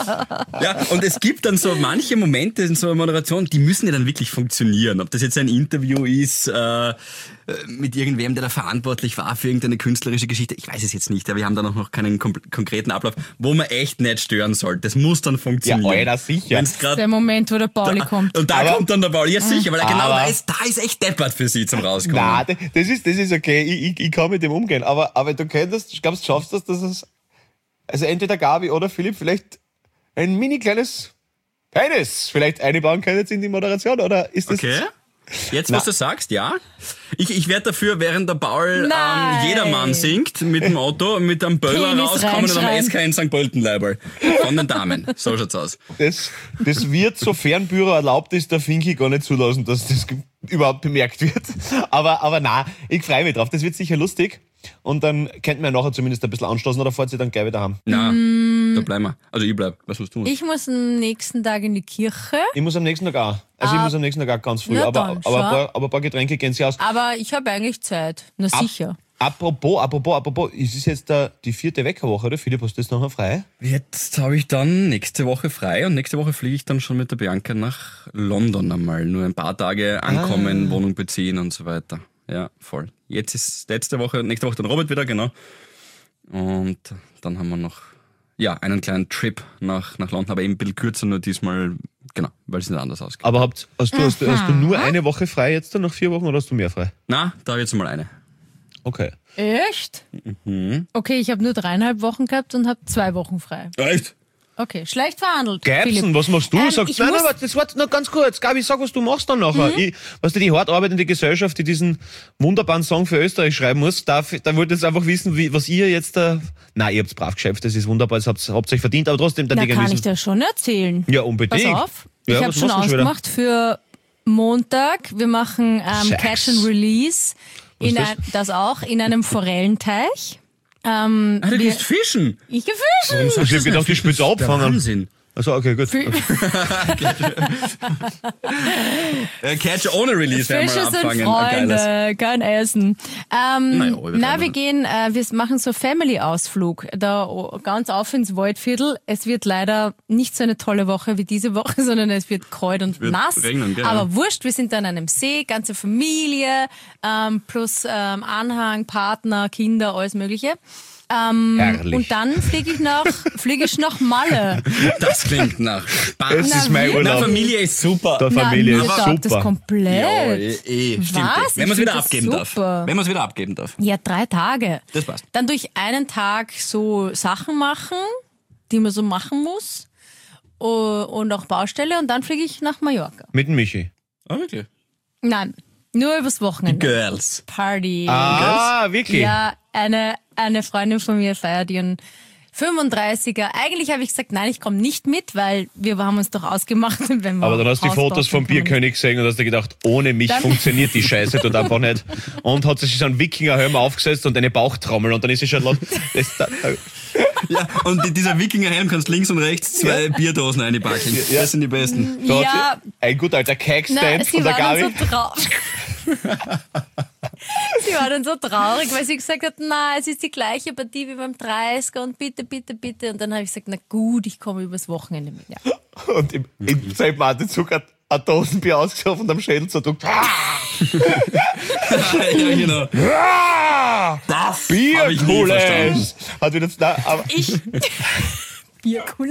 Ja, und es gibt dann so manche Momente in so einer Moderation, die müssen ja dann wirklich funktionieren. Ob das jetzt ein Interview ist äh, mit irgendwem, der da verantwortlich war für irgendeine künstlerische Geschichte, ich weiß es jetzt nicht, aber wir haben da noch keinen kom- konkreten Ablauf, wo man echt nicht stören soll. Das muss dann funktionieren. Ja, Alter, sicher. Wenn's grad Der Moment, wo der Pauli da, kommt. Und da Aber- kommt dann der Pauli, ja sicher, weil er genau Aber- weiß, da ist echt deppert für sie zum Rauskommen. Nein, das ist, das ist okay, ich, ich, ich kann mit dem umgehen, aber, aber du könntest, ich glaube, du schaffst das, dass es, also entweder Gabi oder Philipp vielleicht ein mini kleines Penis vielleicht einbauen können jetzt in die Moderation, oder ist das... Okay. Jetzt, was Na. du sagst, ja. Ich, ich werde dafür, während der Paul ähm, Nein. Jedermann singt, mit dem Auto, mit einem Böller Penis rauskommen und am reinschreien. S K in Sankt Pölten-Leiberl. Von den Damen. So schaut's aus. Das, das wird, sofern Büro erlaubt ist, der Finki gar nicht zulassen, dass das ge- überhaupt bemerkt wird. Aber, aber na, ich freue mich drauf. Das wird sicher lustig. Und dann könnten wir nachher zumindest ein bisschen anstoßen oder fahrt ihr dann gleich wieder heim. Na, da bleiben wir. Also ich bleib. Was musst du? Ich muss am nächsten Tag in die Kirche, Ich muss am nächsten Tag auch. Also ich Ah. muss am nächsten Tag auch ganz früh. Na aber, dann, aber, ein schau. paar, aber ein paar Getränke gehen sie aus. aber ich habe eigentlich Zeit. Na sicher. Apropos, apropos, apropos, es ist jetzt der, die vierte Weckerwoche, oder? Philipp, hast du das nachher frei? Jetzt habe ich dann nächste Woche frei und nächste Woche fliege ich dann schon mit der Bianca nach London einmal. Nur ein paar Tage ankommen, Wohnung beziehen und so weiter. Ja, voll. Jetzt ist letzte Woche, nächste Woche dann Robert wieder, genau. Und dann haben wir noch, ja, einen kleinen Trip nach, nach London, aber eben ein bisschen kürzer, nur diesmal, genau, weil es nicht anders ausgeht. Aber habt, hast, du, hast, du, hast du nur eine Woche frei jetzt dann nach vier Wochen oder hast du mehr frei? Na, da habe ich jetzt mal eine. Okay. Echt? Okay, ich habe nur dreieinhalb Wochen gehabt und habe zwei Wochen frei. Echt? Okay, schlecht verhandelt. Geibsen, Philipp. was machst du? Ähm, Sagst, ich nein, nein, muss- warte, das warte noch ganz kurz. Gabi, sag, was du machst dann nachher. Mhm. Ich, was du, die hart arbeitende Gesellschaft, die diesen wunderbaren Song für Österreich schreiben muss, darf, da wollte ich jetzt einfach wissen, wie, was ihr jetzt da, nein, ihr habt's brav geschafft, das ist wunderbar, das habt, habt euch verdient, aber trotzdem, dann Na, die kann ich wissen. dir schon erzählen. Ja, unbedingt. Pass auf, Ja, ich habe was schon machst du schon wieder? ausgemacht für Montag. Wir machen ähm, Sex. Catch and Release. In ist das? ein, das auch in einem Forellenteich. Ähm, Ah, du wir, gehst fischen? ich gefischen. Ich hab gedacht, die spielt's abfangen. Wahnsinn. Also, okay, gut. Äh, Catch ohne Release werden Fische wir sind abfangen. Ein geiles. Freunde, kein Essen. Ähm, Naja, wir na, bleiben wir da. gehen, äh, wir machen so Family-Ausflug, da o- ganz auf ins Waldviertel. Es wird leider nicht so eine tolle Woche wie diese Woche, sondern es wird kalt und Wird nass. regnen, gell? Aber wurscht, wir sind an einem See, ganze Familie, ähm, plus ähm, Anhang, Partner, Kinder, alles Mögliche. Ähm, Herrlich. und dann fliege ich nach, fliege ich nach Malle. Das klingt nach Spaß. Es ist mein wirklich? Na, Urlaub. Familie ist super. Der Familie Na, mir ist taugt das super. komplett. Ja, eh, eh, stimmt. Was? Wenn man es Ich wieder find das abgeben darf. super. Wenn man es wieder abgeben darf. Ja, drei Tage. Das passt. Dann durch einen Tag so Sachen machen, die man so machen muss. O- Und auch Baustelle. Und dann fliege ich nach Mallorca. Mit dem Michi. Ah, wirklich? Nein, nur übers Wochenende. Girls. Party. Ah, wirklich? Ja, eine, eine Freundin von mir feiert ihren fünfunddreißiger. Eigentlich habe ich gesagt, nein, ich komme nicht mit, weil wir haben uns doch ausgemacht, wenn wir Aber dann hast du die Haus Fotos bauen, vom dann kann man Bierkönig gesehen und hast dir gedacht, ohne mich Dann- funktioniert die Scheiße dort einfach nicht. Und hat sich so einen Wikingerhelm aufgesetzt und eine Bauchtrommel und dann ist sie schon laut. Das, da, Ja, und die- dieser Wikingerhelm kannst links und rechts zwei Bierdosen einpacken. Ja. Das sind die besten. da Ja. hat sie, ein gut alter Na, Cake-Stand sie von der war dann Gabi. so traurig. Sie war dann so traurig, weil sie gesagt hat, na, es ist die gleiche Partie wie beim dreißiger und bitte, bitte, bitte. Und dann habe ich gesagt, na gut, ich komme übers Wochenende mit. Ja. Und im, im selben Atemzug hat ein Dosenbier ausgeschaut und am Schädel zerdrückt. ja, genau. Das hab ich nie Bierkules! Hat wieder, na, aber, Ich. Bierkuhle.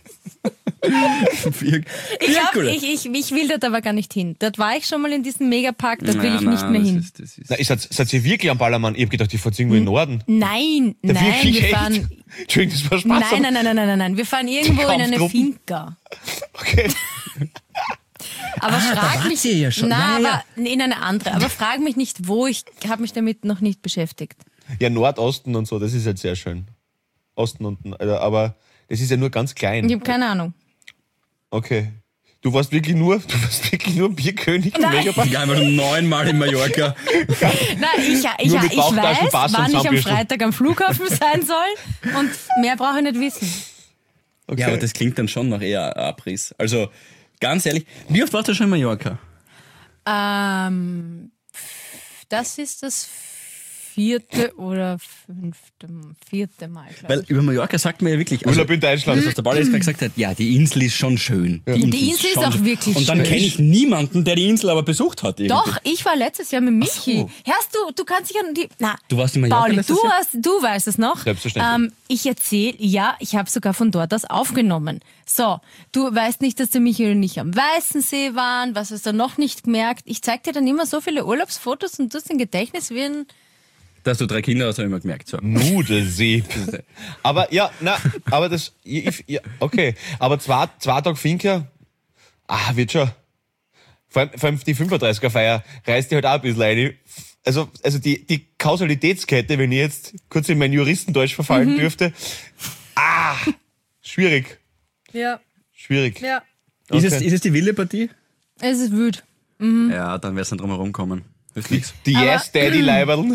Bier, Ich, glaub, Bierkuhle. ich, ich, ich will dort aber gar nicht hin. Dort war ich schon mal in diesem Megapark, dort will Ja, ich nicht nein, mehr das hin. Ist, das ist na, ist, seid, seid ihr wirklich am Ballermann? Ich hab gedacht, ihr fahrt irgendwo im Norden. Nein, Ja, nein, wirklich wir echt? fahren. Entschuldigung, das war Spaß. Nein, nein, nein, nein, nein, nein, nein. Wir fahren irgendwo in eine Kampfgruppen? Finca. Okay. Aber frag Ah, wart mich. ihr ja schon. Na, Ja, ja, aber in eine andere. Aber frag mich nicht, wo. Ich habe mich damit noch nicht beschäftigt. Ja, Nordosten und so, das ist halt sehr schön. Osten unten, also, aber das ist ja nur ganz klein. Ich habe keine Ahnung. Okay. Du warst wirklich nur, du warst wirklich nur Bierkönig im Nein. Megapark. Ich einmal schon neunmal in Mallorca. Nein, ich, ich, Nur mit ich Bauchtaschen, weiß, Pass und wann ich am Zahnbürsten. Freitag am Flughafen sein soll. Und mehr brauche ich nicht wissen. Okay. Ja, aber das klingt dann schon nach eher Abriss. Also, ganz ehrlich, wie oft warst du schon in Mallorca? Ähm, das ist das vierte oder fünfte, vierte Mal, glaube Weil über Mallorca sagt man ja wirklich, Urlaub in Deutschland. das, was der Paul jetzt gerade gesagt hat, ja, die Insel ist schon schön. Die Insel ist schon auch schön. wirklich Und dann schön. kenne ich niemanden, der die Insel aber besucht hat. Irgendwie. Doch, ich war letztes Jahr mit Michi. so. Hörst du, du kannst dich an die... Na, Du warst in Mallorca Pauli, letztes du, Jahr? hast, du weißt es noch. Selbstverständlich. Ähm, ich erzähle, ja, ich habe sogar von dort aus aufgenommen. So, du weißt nicht, dass der Michi und ich am Weißensee waren, was hast du noch nicht gemerkt. Ich zeig dir dann immer so viele Urlaubsfotos und du hast ein Gedächtnis wie ein... Dass du drei Kinder hast, habe ich immer gemerkt. So. Nudelsee. Aber ja, na, aber das, ich, ja, okay. Aber zwei, zwei Tage Finca, ah, wird schon. Vor allem, vor allem die fünfunddreißiger-Feier reißt die halt auch ein bisschen rein. Also, also die, die Kausalitätskette, wenn ich jetzt kurz in mein Juristendeutsch verfallen dürfte, ah, schwierig, Ja, schwierig. ja. Ist, es, Okay. ist es die wilde Partie? Es ist wüt. Ja, dann wirst du drum herum kommen. Das ist nix. Die Yes Daddy Leiberln.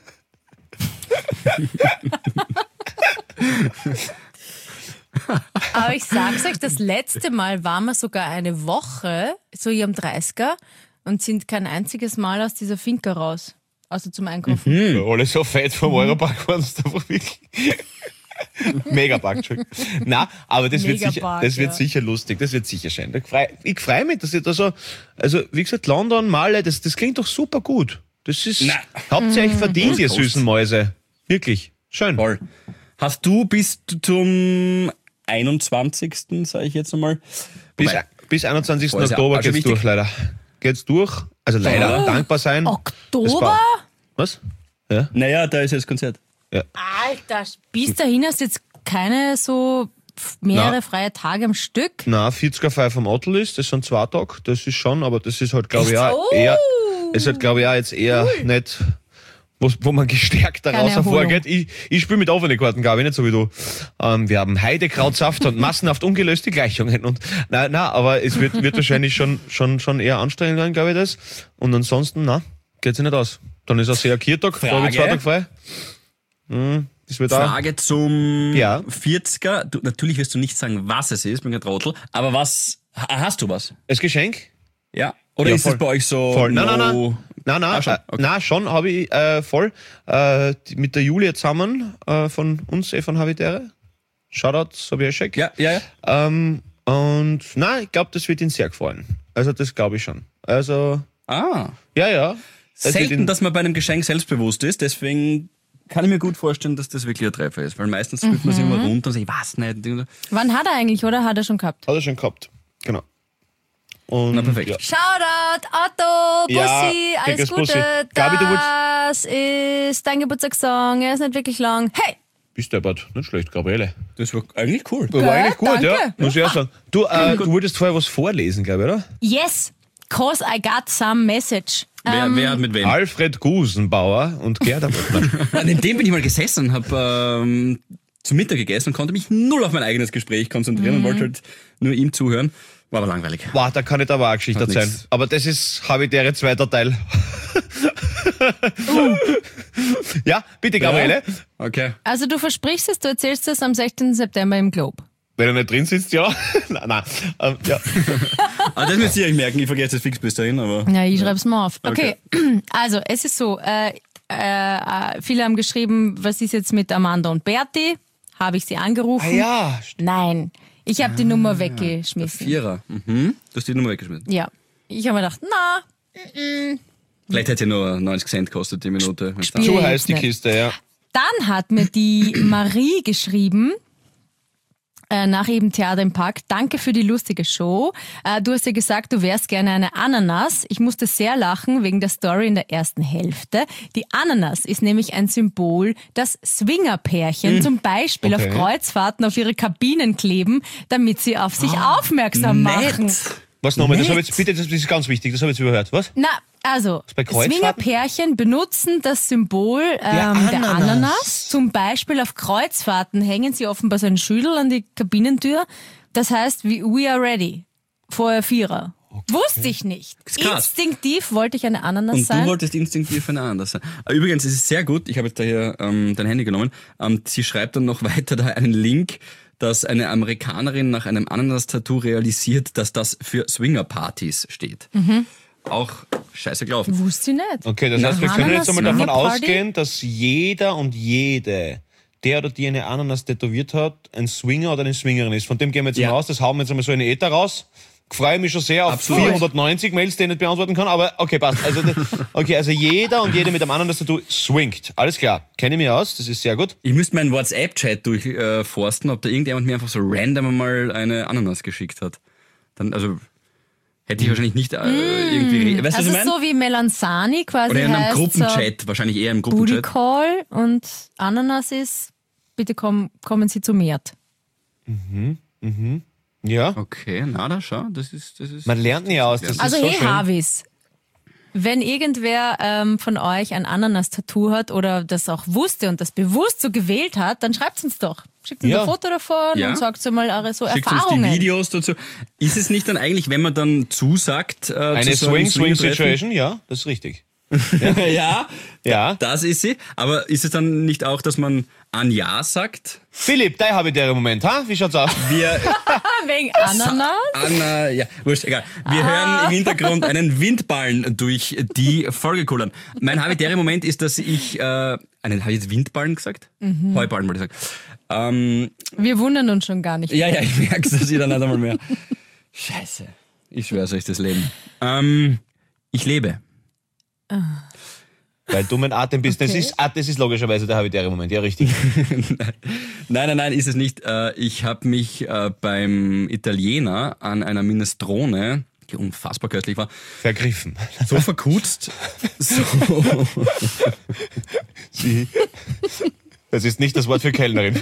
Aber ich sag's euch, das letzte Mal waren wir sogar eine Woche, so hier am dreißiger, und sind kein einziges Mal aus dieser Finca raus. Also zum Einkaufen. Hm. Alle so fett vom Europark waren es einfach wirklich. Megapark, Entschuldigung. Nein, aber das wird, sicher, Megapark, das wird ja. sicher lustig, das wird sicher schön. Ich freue ich freu mich, dass ich da so, also wie gesagt, London, Malle, das, das klingt doch super gut. Das ist, Na. habt ihr euch verdient, ihr Prost. süßen Mäuse. Wirklich, schön. Voll. Hast du bis zum einundzwanzigsten, sage ich jetzt einmal, Bis, Wobei, bis einundzwanzigsten Voll ist ja Oktober auch schon geht's wichtig. durch, leider. Geht's durch, also leider, Oh. dankbar sein. Das Oktober? war- Was? Ja? naja, da ist jetzt Konzert. Alter, bis dahin hast du jetzt keine so f- mehrere Na. freie Tage am Stück. Na, vierziger-Feier vom Ottel ist, das sind zwei Tage, das ist schon, aber das ist halt, glaube ich, auch Oh. eher, ist halt, glaube ich, auch jetzt eher nicht, wo, wo man gestärkt daraus Keine Erholung. hervorgeht. Ich, ich spiele mit offenen Karten, glaube ich, nicht so wie du. Ähm, wir haben Heidekrautsaft und massenhaft ungelöste Gleichungen und, na, na, aber es wird, wird wahrscheinlich schon, schon, schon eher anstrengend sein, glaube ich, das. Und ansonsten, na, geht's ja nicht aus. Dann ist auch sehr Kirtag, da habe ich zwei Frage. Tage frei. Hm, das wird auch. Frage zum Ja. vierziger. Du, natürlich wirst du nicht sagen, was es ist, bin kein Trottel, aber was, ha- hast du was? Das Geschenk? Ja? Oder Ja, ist voll. es bei euch so? Voll. Nein, nein, nein. no- Nein, nein, Ah, schon. äh, Okay. nein, schon habe ich äh, voll äh, die- mit der Julia zusammen äh, von uns, eh von Habitäre. Shoutout, Sobieschek. Ja, ja, ja. Ähm, und nein, ich glaube, das wird ihn sehr gefallen. Also das glaube ich schon. Also, Ah. ja, ja. Das wird Selten, ihn- dass man bei einem Geschenk selbstbewusst ist, deswegen kann ich mir gut vorstellen, dass das wirklich ein Treffer ist, weil meistens fühlt man sich immer runter und sagt, ich weiß nicht. Wann hat er eigentlich, oder? Hat er schon gehabt? Hat er schon gehabt. Genau. Und, Na, perfekt. Ja. Shoutout, Otto, Bussi, Ja, alles dickes Gute. Bussi. Gabi, du Das ist dein Geburtstagssong, er ist nicht wirklich lang. Hey! Bist du aber nicht schlecht, Gabriele. Das war eigentlich cool. Das war eigentlich gut, danke. ja. Muss ich auch sagen. Du, äh, du wolltest vorher was vorlesen, glaube ich, oder? Yes, cause I got some message. Wer, Ähm, wer hat mit wem? Alfred Gusenbauer und Gerda Wortmann. An dem bin ich mal gesessen und habe ähm, zu Mittag gegessen und konnte mich null auf mein eigenes Gespräch konzentrieren und wollte halt nur ihm zuhören. War aber langweilig. Wow, da kann ich aber auch eine Geschichte Hat erzählen. nix. Aber das ist Habitäre zweiter Teil. Ja, bitte, Gabriele. Okay. Also du versprichst es, du erzählst es am sechzehnten September im Globe. Wenn er nicht drin sitzt, ja. nein, nein. Ähm, ja. Ah, das müsst ihr euch merken, ich vergesse das fix bis dahin, aber. Ja, ich schreib's mal auf. Okay, also es ist so, äh, äh, viele haben geschrieben, was ist jetzt mit Amanda und Berti? Habe ich sie angerufen? Ah ja, Nein, ich habe die Nummer weggeschmissen. Vierer. Mhm. Du hast die Nummer weggeschmissen. Ja, ich habe mir gedacht, na, Vielleicht hätte sie nur neunzig Cent gekostet die Minute. wenn's da- Spiel- zu jetzt heiß die nicht. Kiste, ja. Dann hat mir die Marie geschrieben, äh, nach eben Theater im Park. Danke für die lustige Show. Äh, du hast ja gesagt, du wärst gerne eine Ananas. Ich musste sehr lachen wegen der Story in der ersten Hälfte. Die Ananas ist nämlich ein Symbol, das Swingerpärchen zum Beispiel Okay. auf Kreuzfahrten auf ihre Kabinen kleben, damit sie auf sich aufmerksam machen. Nett. Was nochmal? Das Nett. habe ich jetzt, bitte, das ist ganz wichtig, das habe ich jetzt überhört. Was? Na, also, bei Kreuzfahrten? Swingerpärchen benutzen das Symbol ähm, der, Ananas. Ananas. Zum Beispiel auf Kreuzfahrten hängen sie offenbar so einen Schüttel an die Kabinentür. Das heißt, we we are ready. Vorher Vierer. Wusste ich nicht. ist krass. Instinktiv wollte ich eine Ananas Und sein. du wolltest instinktiv eine anders sein. Aber übrigens, es ist sehr gut, ich habe jetzt da hier ähm, dein Handy genommen, ähm, sie schreibt dann noch weiter da einen Link, dass eine Amerikanerin nach einem Ananas-Tattoo realisiert, dass das für Swinger-Partys steht. auch scheiße gelaufen. Wusste ich nicht. Okay, das heißt, wir Na, können Ananas jetzt einmal davon Party? ausgehen, dass jeder und jede, der oder die eine Ananas tätowiert hat, ein Swinger oder eine Swingerin ist. Von dem gehen wir jetzt Ja. mal aus, das hauen wir jetzt einmal so in den Äther raus. Freue mich schon sehr auf Absolut. vierhundertneunzig Mails, die ich nicht beantworten kann, aber okay, passt. Also, okay, also jeder und jede mit einem Ananas-Tattoo swingt. Alles klar. Kenne ich mich aus, das ist sehr gut. Ich müsste meinen WhatsApp-Chat durchforsten, ob da irgendjemand mir einfach so random mal eine Ananas geschickt hat. Dann, also, hätte ich wahrscheinlich nicht äh, irgendwie... Weißt du, Also was ich meine? so wie Melanzani quasi Oder in einem heißt Gruppenchat, wahrscheinlich eher im Booty Gruppenchat. Call und Ananas ist, bitte komm, kommen Sie zu Mert. Ja. Okay, na da, schau, das ist... Das ist Man lernt nie aus, das Also ist so hey schön. Harvis, wenn irgendwer ähm, von euch ein Ananas-Tattoo hat oder das auch wusste und das bewusst so gewählt hat, dann schreibt uns doch. Schickt uns Ja. ein Foto davon Ja. und sagt mal eure so Schickt uns Erfahrungen. die Videos dazu. Ist es nicht dann eigentlich, wenn man dann zusagt... Äh, Eine zu so einem Swing-Treffen- Swing-Swing-Situation, ja, das ist richtig. ja, Ja. das ist sie. Aber ist es dann nicht auch, dass man an Ja sagt? Philipp, dein habitärer Moment, ha? Wie schaut's aus? Wir... Wegen Ananas? Anna, ja, wurscht, egal. Wir hören im Hintergrund einen Windballen durch die Folge kullern. Mein habitärer Moment ist, dass ich, äh, einen, habe ich jetzt Windballen gesagt? Mhm. Heuballen wollte ich sagen. Ähm, Wir wundern uns schon gar nicht. ja, ja, ich merke es, dass ich dann nicht einmal mehr. Scheiße. Ich schwör's euch, das Leben. Ähm, ich lebe. Weil du mein Atem bist. Das, Okay. ist, ah, das ist logischerweise der habitäre Moment, ja, richtig. Nein, nein, nein, ist es nicht. Äh, Ich habe mich äh, beim Italiener an einer Minestrone, die unfassbar köstlich war, Vergriffen. so verkutzt, so, Sie. Das ist nicht das Wort für Kellnerin.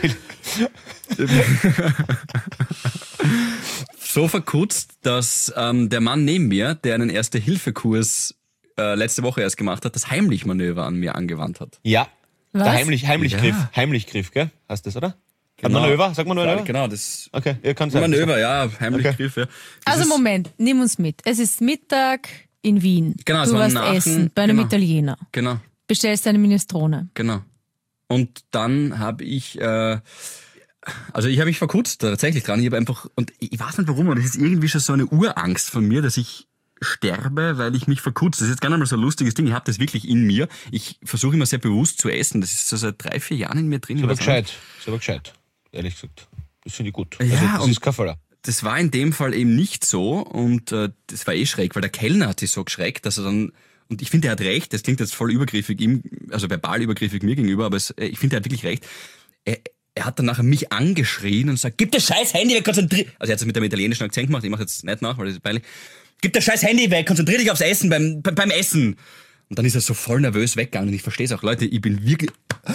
so verkutzt, dass ähm, der Mann neben mir, der einen Erste-Hilfe-Kurs äh, letzte Woche erst gemacht hat, das Heimlich-Manöver an mir angewandt hat. Ja. Was? Der Heimlich, Heimlichgriff. Ja. Heimlichgriff, gell? Hast du das, oder? Genau. Manöver? Sag mal Manöver. Ja, genau, das Okay, ihr könnt sagen. Manöver, ja, Heimlich-Griff, ja. Das Also ist- Moment, nimm uns mit. Es ist Mittag in Wien. Genau, es du war warst nach- essen bei einem genau. Italiener. Genau. Bestellst eine Minestrone. Genau. Und dann habe ich, äh, also ich habe mich verkutzt tatsächlich dran. Ich habe einfach, und ich weiß nicht warum, aber das ist irgendwie schon so eine Urangst von mir, dass ich sterbe, weil ich mich verkutze. Das ist jetzt gar nicht mal so ein lustiges Ding. Ich habe das wirklich in mir. Ich versuche immer sehr bewusst zu essen. Das ist so seit drei, vier Jahren in mir drin. Ist aber Ich weiß auch nicht. gescheit. Ist aber gescheit. Ehrlich gesagt. Das finde ich gut. Ja, also, das und- ist kein Fehler. Das war in dem Fall eben nicht so und äh, das war eh schräg, weil der Kellner hat sich so geschreckt, dass er dann, und ich finde, er hat recht, das klingt jetzt voll übergriffig ihm, also verbal übergriffig mir gegenüber, aber es, äh, ich finde, er hat wirklich recht. Er, er hat dann nachher mich angeschrien und sagt, gib das scheiß Handy weg, konzentrier... Also er hat es mit dem italienischen Akzent gemacht, ich mache jetzt nicht nach, weil das ist peinlich. Gib das scheiß Handy weg, konzentrier dich aufs Essen, beim, beim, beim Essen. Und dann ist er so voll nervös weggegangen und ich verstehe es auch, Leute, ich bin wirklich...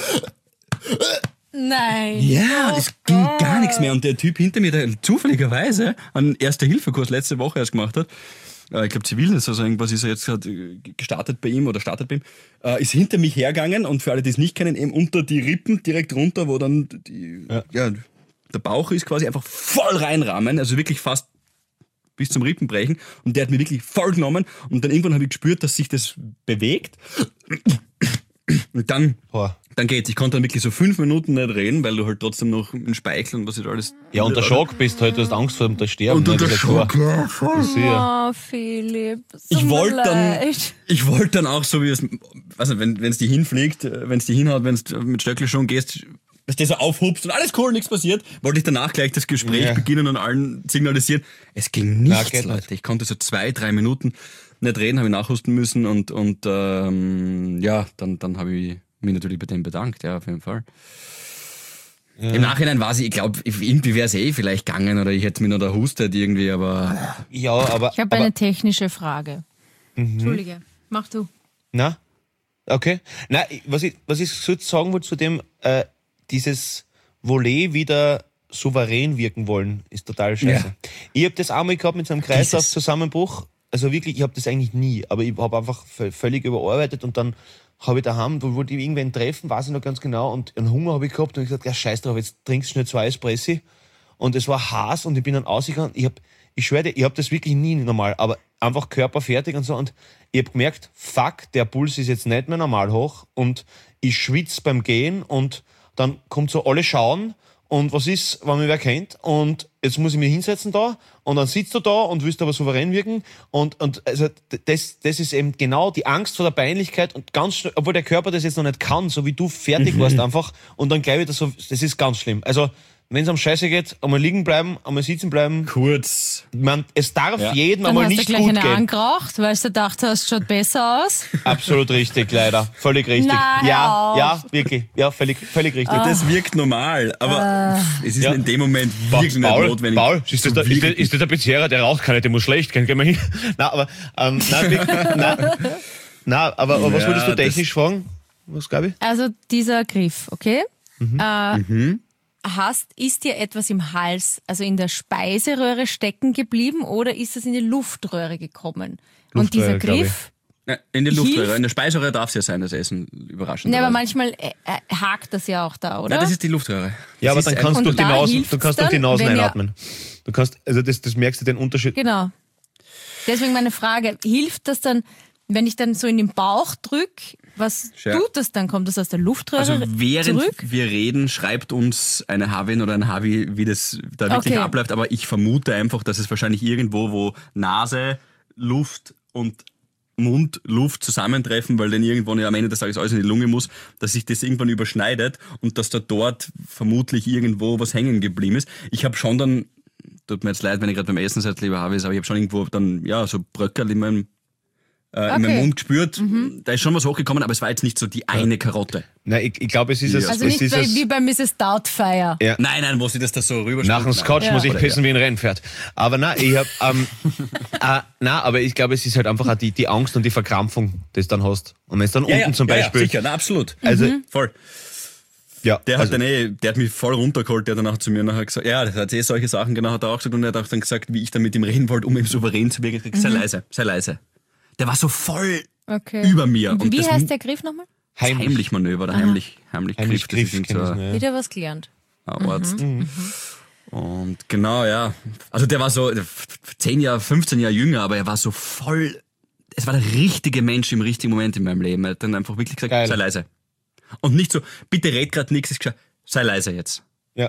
Nein. Ja, Oh es ging Gott. gar nichts mehr. Und der Typ hinter mir, der zufälligerweise einen Erste-Hilfe-Kurs letzte Woche erst gemacht hat, äh, ich glaube Zivildienst, also irgendwas ist er jetzt gerade äh, gestartet bei ihm oder startet bei ihm, äh, ist hinter mich hergegangen und für alle, die es nicht kennen, eben unter die Rippen direkt runter, wo dann die, ja. Ja. der Bauch ist, quasi einfach voll reinrahmen, also wirklich fast bis zum Rippenbrechen. Und der hat mich wirklich voll genommen und dann irgendwann habe ich gespürt, dass sich das bewegt. Und dann... Boah. Dann geht's. Ich konnte dann wirklich so fünf Minuten nicht reden, weil du halt trotzdem noch ein Speichel und was ich da alles... Ja, unter Schock bist halt, du hast Angst vor dem Sterben. Und ne? unter Das ist ja Schock, klar. ja, voll. Das ist ja- Oh, Philipp. es Ich tut mir wollte dann, leid. ich wollte dann auch so wie es, weiß nicht, wenn es die hinfliegt, wenn es die hinhaut, wenn es mit Stöckl schon gehst, dass der so aufhupst und alles cool, nichts passiert, wollte ich danach gleich das Gespräch Ja. beginnen und allen signalisieren. Es ging nichts, geht nicht. Leute. Ich konnte so zwei, drei Minuten nicht reden, habe ich nachhusten müssen und, und ähm, ja, dann, dann habe ich mich natürlich bei dem bedankt, ja, auf jeden Fall. Im Nachhinein war sie, ich glaube, irgendwie wäre es eh vielleicht gegangen oder ich hätte mir noch da hustet irgendwie, aber Ja, aber. Ich habe aber, eine technische Frage. Mhm. Entschuldige, mach du. Na? Okay. Na, was ich, was ich so sagen wollte zu dem, äh, dieses Volley wieder souverän wirken wollen, ist total scheiße. Ja. Ich habe das einmal gehabt mit so einem Kreislaufzusammenbruch. Also wirklich, ich habe das eigentlich nie, aber ich habe einfach v- völlig überarbeitet und dann habe ich daheim, da wollte ich irgendwen treffen, weiß ich noch ganz genau, und einen Hunger habe ich gehabt und ich gesagt, ja scheiß drauf, jetzt trinkst du schnell zwei Espressi. Und es war heiß und ich bin dann ausgegangen. Ich hab, ich schwöre dir, ich habe das wirklich nie normal, aber einfach Körper fertig und so. Und ich habe gemerkt, fuck, der Puls ist jetzt nicht mehr normal hoch und ich schwitze beim Gehen und dann kommt so alle schauen und was ist, wenn mich wer kennt und jetzt muss ich mich hinsetzen da und dann sitzt du da und willst aber souverän wirken und, und also das, das ist eben genau die Angst vor der Peinlichkeit und ganz schnell, obwohl der Körper das jetzt noch nicht kann, so wie du fertig warst einfach und dann glaube ich, das, so, das ist ganz schlimm. Also wenn es am Scheiße geht, einmal liegen bleiben, einmal sitzen bleiben. Kurz. Man, es darf Ja. jedem Dann einmal hast du nicht gleich gut eine gehen. angeraucht, weil du gedacht hast, schaut besser aus. Absolut richtig, leider. Völlig richtig. Na, hör ja, auf. ja, wirklich. Ja, völlig, völlig richtig. Das wirkt normal, aber es ist Ja. in dem Moment wirklich nicht Paul, notwendig. Paul, ist das, zu der, ist, das, wirken. ist das der Bezehrer, der raucht kann nicht, der muss schlecht gehen, geh mal hin. Na, aber, ähm, na, wirklich, na, na, aber, aber was Ja, würdest du das- technisch fragen? Was, Gabi? Also dieser Griff, okay? Mhm. Äh, Hast, ist dir etwas im Hals, also in der Speiseröhre stecken geblieben oder ist es in die Luftröhre gekommen? Und dieser Luftröhre, glaub ich. Griff, Ja, in die Luftröhre, Hilft- in der Speiseröhre darf es ja sein, das Essen überraschend. ne, aber manchmal äh, äh, hakt das ja auch da, oder? Ja, das ist die Luftröhre. Ja, aber Das dann ist kannst du Und durch die da Nasen, hilft's du kannst durch die dann, Nasen wenn ihr- einatmen. Du kannst, also das, das merkst du den Unterschied. Genau. Deswegen meine Frage, hilft das dann, wenn ich dann so in den Bauch drück, was Ja. tut das dann? Kommt das aus der Luftröhre Also während zurück? wir reden, schreibt uns eine Havin oder ein Havi, wie das da wirklich Okay. abläuft. Aber ich vermute einfach, dass es wahrscheinlich irgendwo, wo Nase, Luft und Mund, Luft zusammentreffen, weil dann irgendwann ja am Ende des Tages alles in die Lunge muss, dass sich das irgendwann überschneidet und dass da dort vermutlich irgendwo was hängen geblieben ist. Ich habe schon dann, tut mir jetzt leid, wenn ich gerade beim Essen seid, lieber Havis, aber ich habe schon irgendwo dann, ja, so Bröckerl in meinem äh, in meinem Okay. Mund gespürt. Da ist schon was hochgekommen, aber es war jetzt nicht so die eine Karotte. Nein, ich, ich glaube, es ist es, Also es nicht ist bei, es, wie bei Misses Doubtfire. Ja. Nein, nein, wo sie das da so rüber nach dem Scotch Ja. muss ich Oder pissen wie ein Rennpferd. Aber nein, ich hab, ähm, äh, nein, aber ich glaube, es ist halt einfach auch die, die Angst und die Verkrampfung, die du dann hast. Und wenn es dann Ja, unten ja, zum ja, Beispiel, Ja, sicher, na, absolut. also, Voll. ja, Der hat also, dann eh, der hat mich voll runtergeholt, der hat danach zu mir nachher gesagt, ja, der hat eh solche Sachen, genau, hat er auch gesagt, und er hat auch dann gesagt, wie ich dann mit ihm reden wollte, um ihm souverän zu wirken, sei leise, sei leise. Der war so voll Okay. über mir. Und Wie das heißt der Griff nochmal? das heimlich. Heimlich-Manöver oder heimlich, heimlich, Heimlich Griff, das ist Griff, irgend so kenn ich, ein ja. Wieder was gelernt. Arzt. Und genau, ja. Also der war so zehn Jahre, fünfzehn Jahre jünger, aber er war so voll, es war der richtige Mensch im richtigen Moment in meinem Leben. Er hat dann einfach wirklich gesagt, Geil. sei leise. Und nicht so, bitte red grad nichts, ist gesagt, sei leise jetzt. Ja.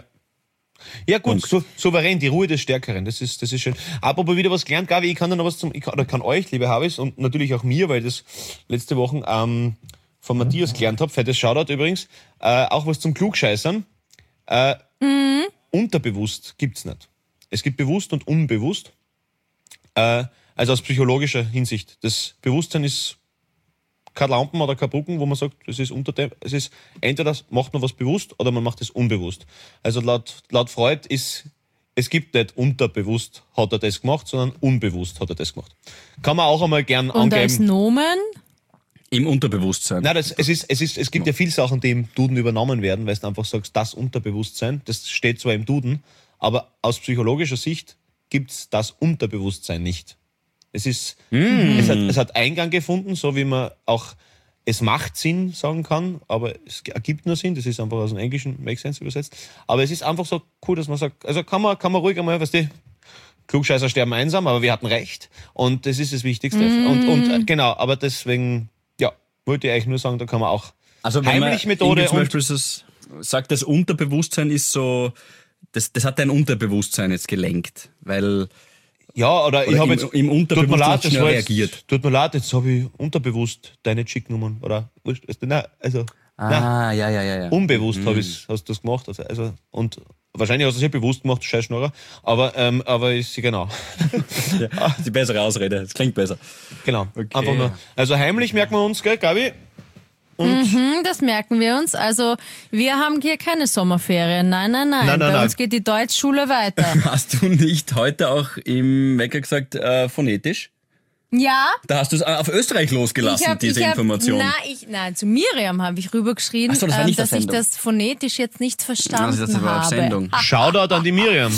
Ja gut, Punkt. so, souverän, die Ruhe des Stärkeren, das ist, das ist schön. Apropos wieder was gelernt, Gabi, ich kann da noch was zum, ich kann, oder kann euch, liebe Habis, und natürlich auch mir, weil ich das letzte Woche ähm, von Matthias gelernt habe, fettes Shoutout übrigens, äh, auch was zum Klugscheißern. Äh, Unterbewusst gibt's nicht. Es gibt bewusst und unbewusst. Äh, also aus psychologischer Hinsicht. Das Bewusstsein ist keine Lampen oder keine Brücken, wo man sagt, es ist unter dem, es ist entweder das macht man was bewusst oder man macht es unbewusst. Also laut, laut Freud ist, es gibt nicht unterbewusst hat er das gemacht, sondern unbewusst hat er das gemacht. Kann man auch einmal gern Und als angeben. Nomen? Im Unterbewusstsein. Nein, das, es ist, es ist, es gibt ja viele Sachen, die im Duden übernommen werden, weil du einfach sagst, das Unterbewusstsein, das steht zwar im Duden, aber aus psychologischer Sicht gibt's das Unterbewusstsein nicht. Es ist, es hat, es hat Eingang gefunden, so wie man auch, es macht Sinn sagen kann, aber es ergibt nur Sinn, das ist einfach aus dem Englischen Make Sense übersetzt. Aber es ist einfach so cool, dass man sagt, also kann man, kann man ruhig einmal, weißt du, Klugscheißer sterben einsam, aber wir hatten recht. Und das ist das Wichtigste. Und, und äh, genau, aber deswegen, ja, wollte ich euch nur sagen, da kann man auch Also wenn man Heimlich-Methode irgendwie zum und Beispiel so s- sagt, das Unterbewusstsein ist so, das, das hat dein Unterbewusstsein jetzt gelenkt, weil ja, oder, ich Oder habe im- jetzt im Unterbewusstsein tut mir leid, das schnell war jetzt, reagiert. Tut mir leid, jetzt habe ich unterbewusst deine Chick-Nummern oder wurscht, also, nein, also nein, ah, ja, ja, ja, ja. unbewusst hab ich's, hast du das gemacht, also, also und wahrscheinlich hast du es ja bewusst gemacht, du Scheißschnorrer, aber ähm, aber ist genau, Ja, die bessere Ausrede, es klingt besser. genau, Okay. einfach nur. Also heimlich merken wir uns, gell, Gabi? Hm, das merken wir uns. Also wir haben hier keine Sommerferien. Nein, nein, nein. Nein, nein, Bei nein. uns geht die Deutschschule weiter. Hast du nicht heute auch im Wecker gesagt, äh, phonetisch? Ja. Da hast du es auf Österreich losgelassen, hab- diese hab- Information. Nein, ich, nein, zu Miriam habe ich rübergeschrieben, Ach so, das war ähm, nicht dass auf ich Sendung. das phonetisch jetzt nicht verstanden Also das war auf habe. Sendung. Shoutout an die Miriam.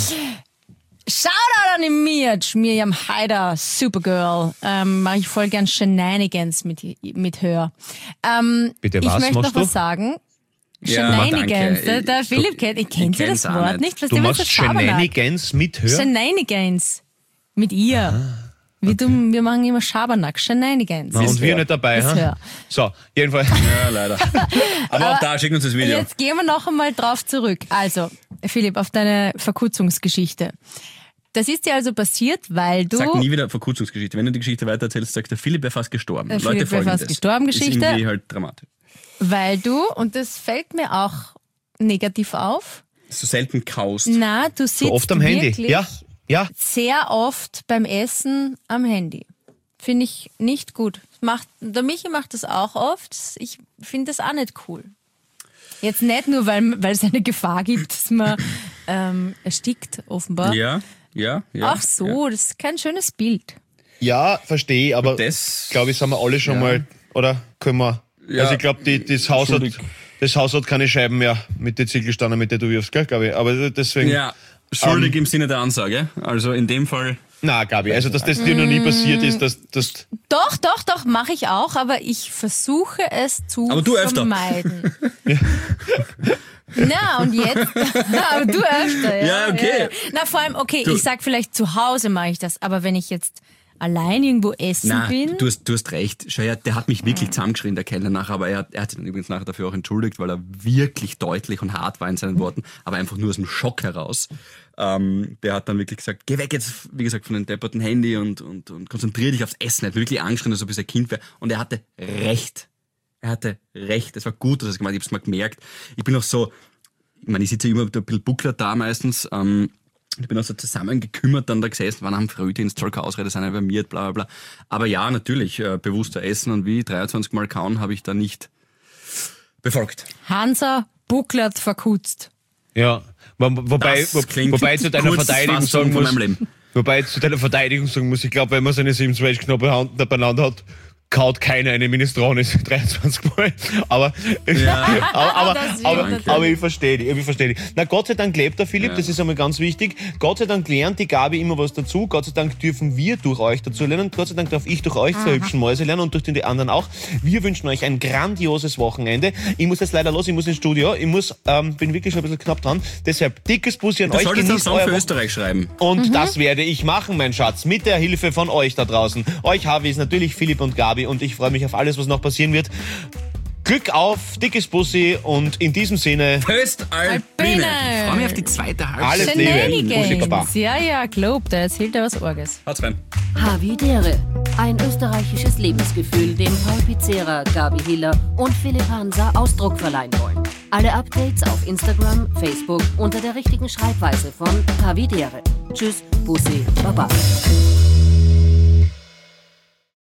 Shoutout an die Mirj, Miriam Haider, Supergirl. Ähm, mache ich voll gern Shenanigans mit, mit Hör. Ähm, Bitte, ich was möchte noch machst du? was sagen. Ja, Shenanigans. danke. Der, der Ich- Philipp kennt, ich kennt ich ihr das kenn's auch Wort nicht. nicht? Was Du dem machst ist das Schabernack? Shenanigans mit Hör? Shenanigans. Mit ihr. Wir, tun, wir machen immer Schabernack. Shenanigans. Na, und wir nicht dabei, Ist ha? Hör. So, jedenfalls. Ja, leider. Aber auch da, schick uns das Video. Jetzt gehen wir noch einmal drauf zurück. Also, Philipp, auf deine Verkurzungsgeschichte. Das ist dir also passiert, weil du... Sag nie wieder Verkurzungsgeschichte. Wenn du die Geschichte weiter erzählst, sagst du, Philipp wäre fast gestorben. Der Leute, Philipp wäre fast Folgendes. gestorben Geschichte. Ist irgendwie halt dramatisch. Weil du, und das fällt mir auch negativ auf, So selten kaust. na, du sitzt So oft am Handy. wirklich Ja, ja. sehr oft beim Essen am Handy. Finde ich nicht gut. Macht, der Michi macht das auch oft. Ich finde das auch nicht cool. Jetzt nicht nur, weil, weil es eine Gefahr gibt, dass man ähm, erstickt, offenbar. Ja, ja, ja. Ach so, Ja. das ist kein schönes Bild. Ja, verstehe, aber Das- glaube ich, sind wir alle schon ja. mal, oder können wir? Ja. Also ich glaube, das Haus hat, Entschuldig. das Haus hat keine Scheiben mehr mit den Ziegelsteinen, mit denen du wirfst, gell, glaube ich. Aber deswegen. Ja, schuldig Ähm, im Sinne der Ansage. Also in dem Fall... Na, Gabi, also dass das dir noch nie passiert ist, dass das. Doch, doch, doch, mache ich auch, aber ich versuche es zu Aber du öfter. vermeiden. Na, und jetzt? Aber du öfter, ja. Ja, okay. Ja. Na, vor allem, okay, Du- ich sag vielleicht zu Hause mache ich das, aber wenn ich jetzt allein irgendwo essen Na, bin. du hast, du hast recht. Schau her, der hat mich wirklich zusammengeschrien, der Kellner nachher, aber er, er hat sich dann übrigens nachher dafür auch entschuldigt, weil er wirklich deutlich und hart war in seinen Worten, aber einfach nur aus dem Schock heraus. Ähm, der hat dann wirklich gesagt, geh weg jetzt, wie gesagt, von dem depperten Handy und, und, und konzentriere dich aufs Essen. Er hat wirklich angeschrien, als ob es ein Kind wäre. Und er hatte recht. Er hatte recht. Es war gut, dass er es gemacht hat. Ich hab's mal gemerkt. Ich bin auch so, ich meine, ich sitze ja immer ein bisschen buckler da meistens, ähm, ich bin auch so zusammengekümmert dann da gesessen, wann am Frühdienst, soll keine Ausrede sein, bei mir, bla bla bla. Aber ja, natürlich, äh, bewusster Essen und wie dreiundzwanzig Mal kauen habe ich da nicht befolgt. Hansa bucklert verkutzt. Ja. Wo, wobei, Das wo, klingt wobei ich zu deiner Verteidigung Kurzfassung sagen von muss, meinem Leben. wobei ich zu deiner Verteidigung sagen muss, ich glaube, wenn man seine sieben Zwetschgenknochen beieinander hat, kaut keiner eine Minestrone dreiundzwanzig Mal. Aber, aber, aber, Das stimmt aber, natürlich. aber ich verstehe dich, ich verstehe dich. Na, Gott sei Dank lebt der Philipp, Ja. das ist einmal ganz wichtig. Gott sei Dank lernt die Gabi immer was dazu. Gott sei Dank dürfen wir durch euch dazu lernen. Gott sei Dank darf ich durch euch zwei hübschen Mäuse lernen und durch die anderen auch. Wir wünschen euch ein grandioses Wochenende. Ich muss jetzt leider los, ich muss ins Studio. Ich muss, ähm, bin wirklich schon ein bisschen knapp dran. Deshalb dickes Bussi an Du euch. solltest einen Genießt Song euer für Wochen- Österreich schreiben. und das werde ich machen, mein Schatz, mit der Hilfe von euch da draußen. Euch habe ich natürlich Philipp und Gabi und ich freue mich auf alles, was noch passieren wird. Glück auf, dickes Bussi und in diesem Sinne, Föstalpine. Alpine. Ich freue mich auf die zweite Halbzeit. Alles Liebe. Bussi, Baba. Shenanigans. Ja, ja, glaub, der erzählt ja was Orges. Haut's rein. Havidere. Ein österreichisches Lebensgefühl, dem Paul Pizzera, Gabi Hiller und Philipp Hansa Ausdruck verleihen wollen. Alle Updates auf Instagram, Facebook unter der richtigen Schreibweise von Havidere. Tschüss, Bussi, Baba.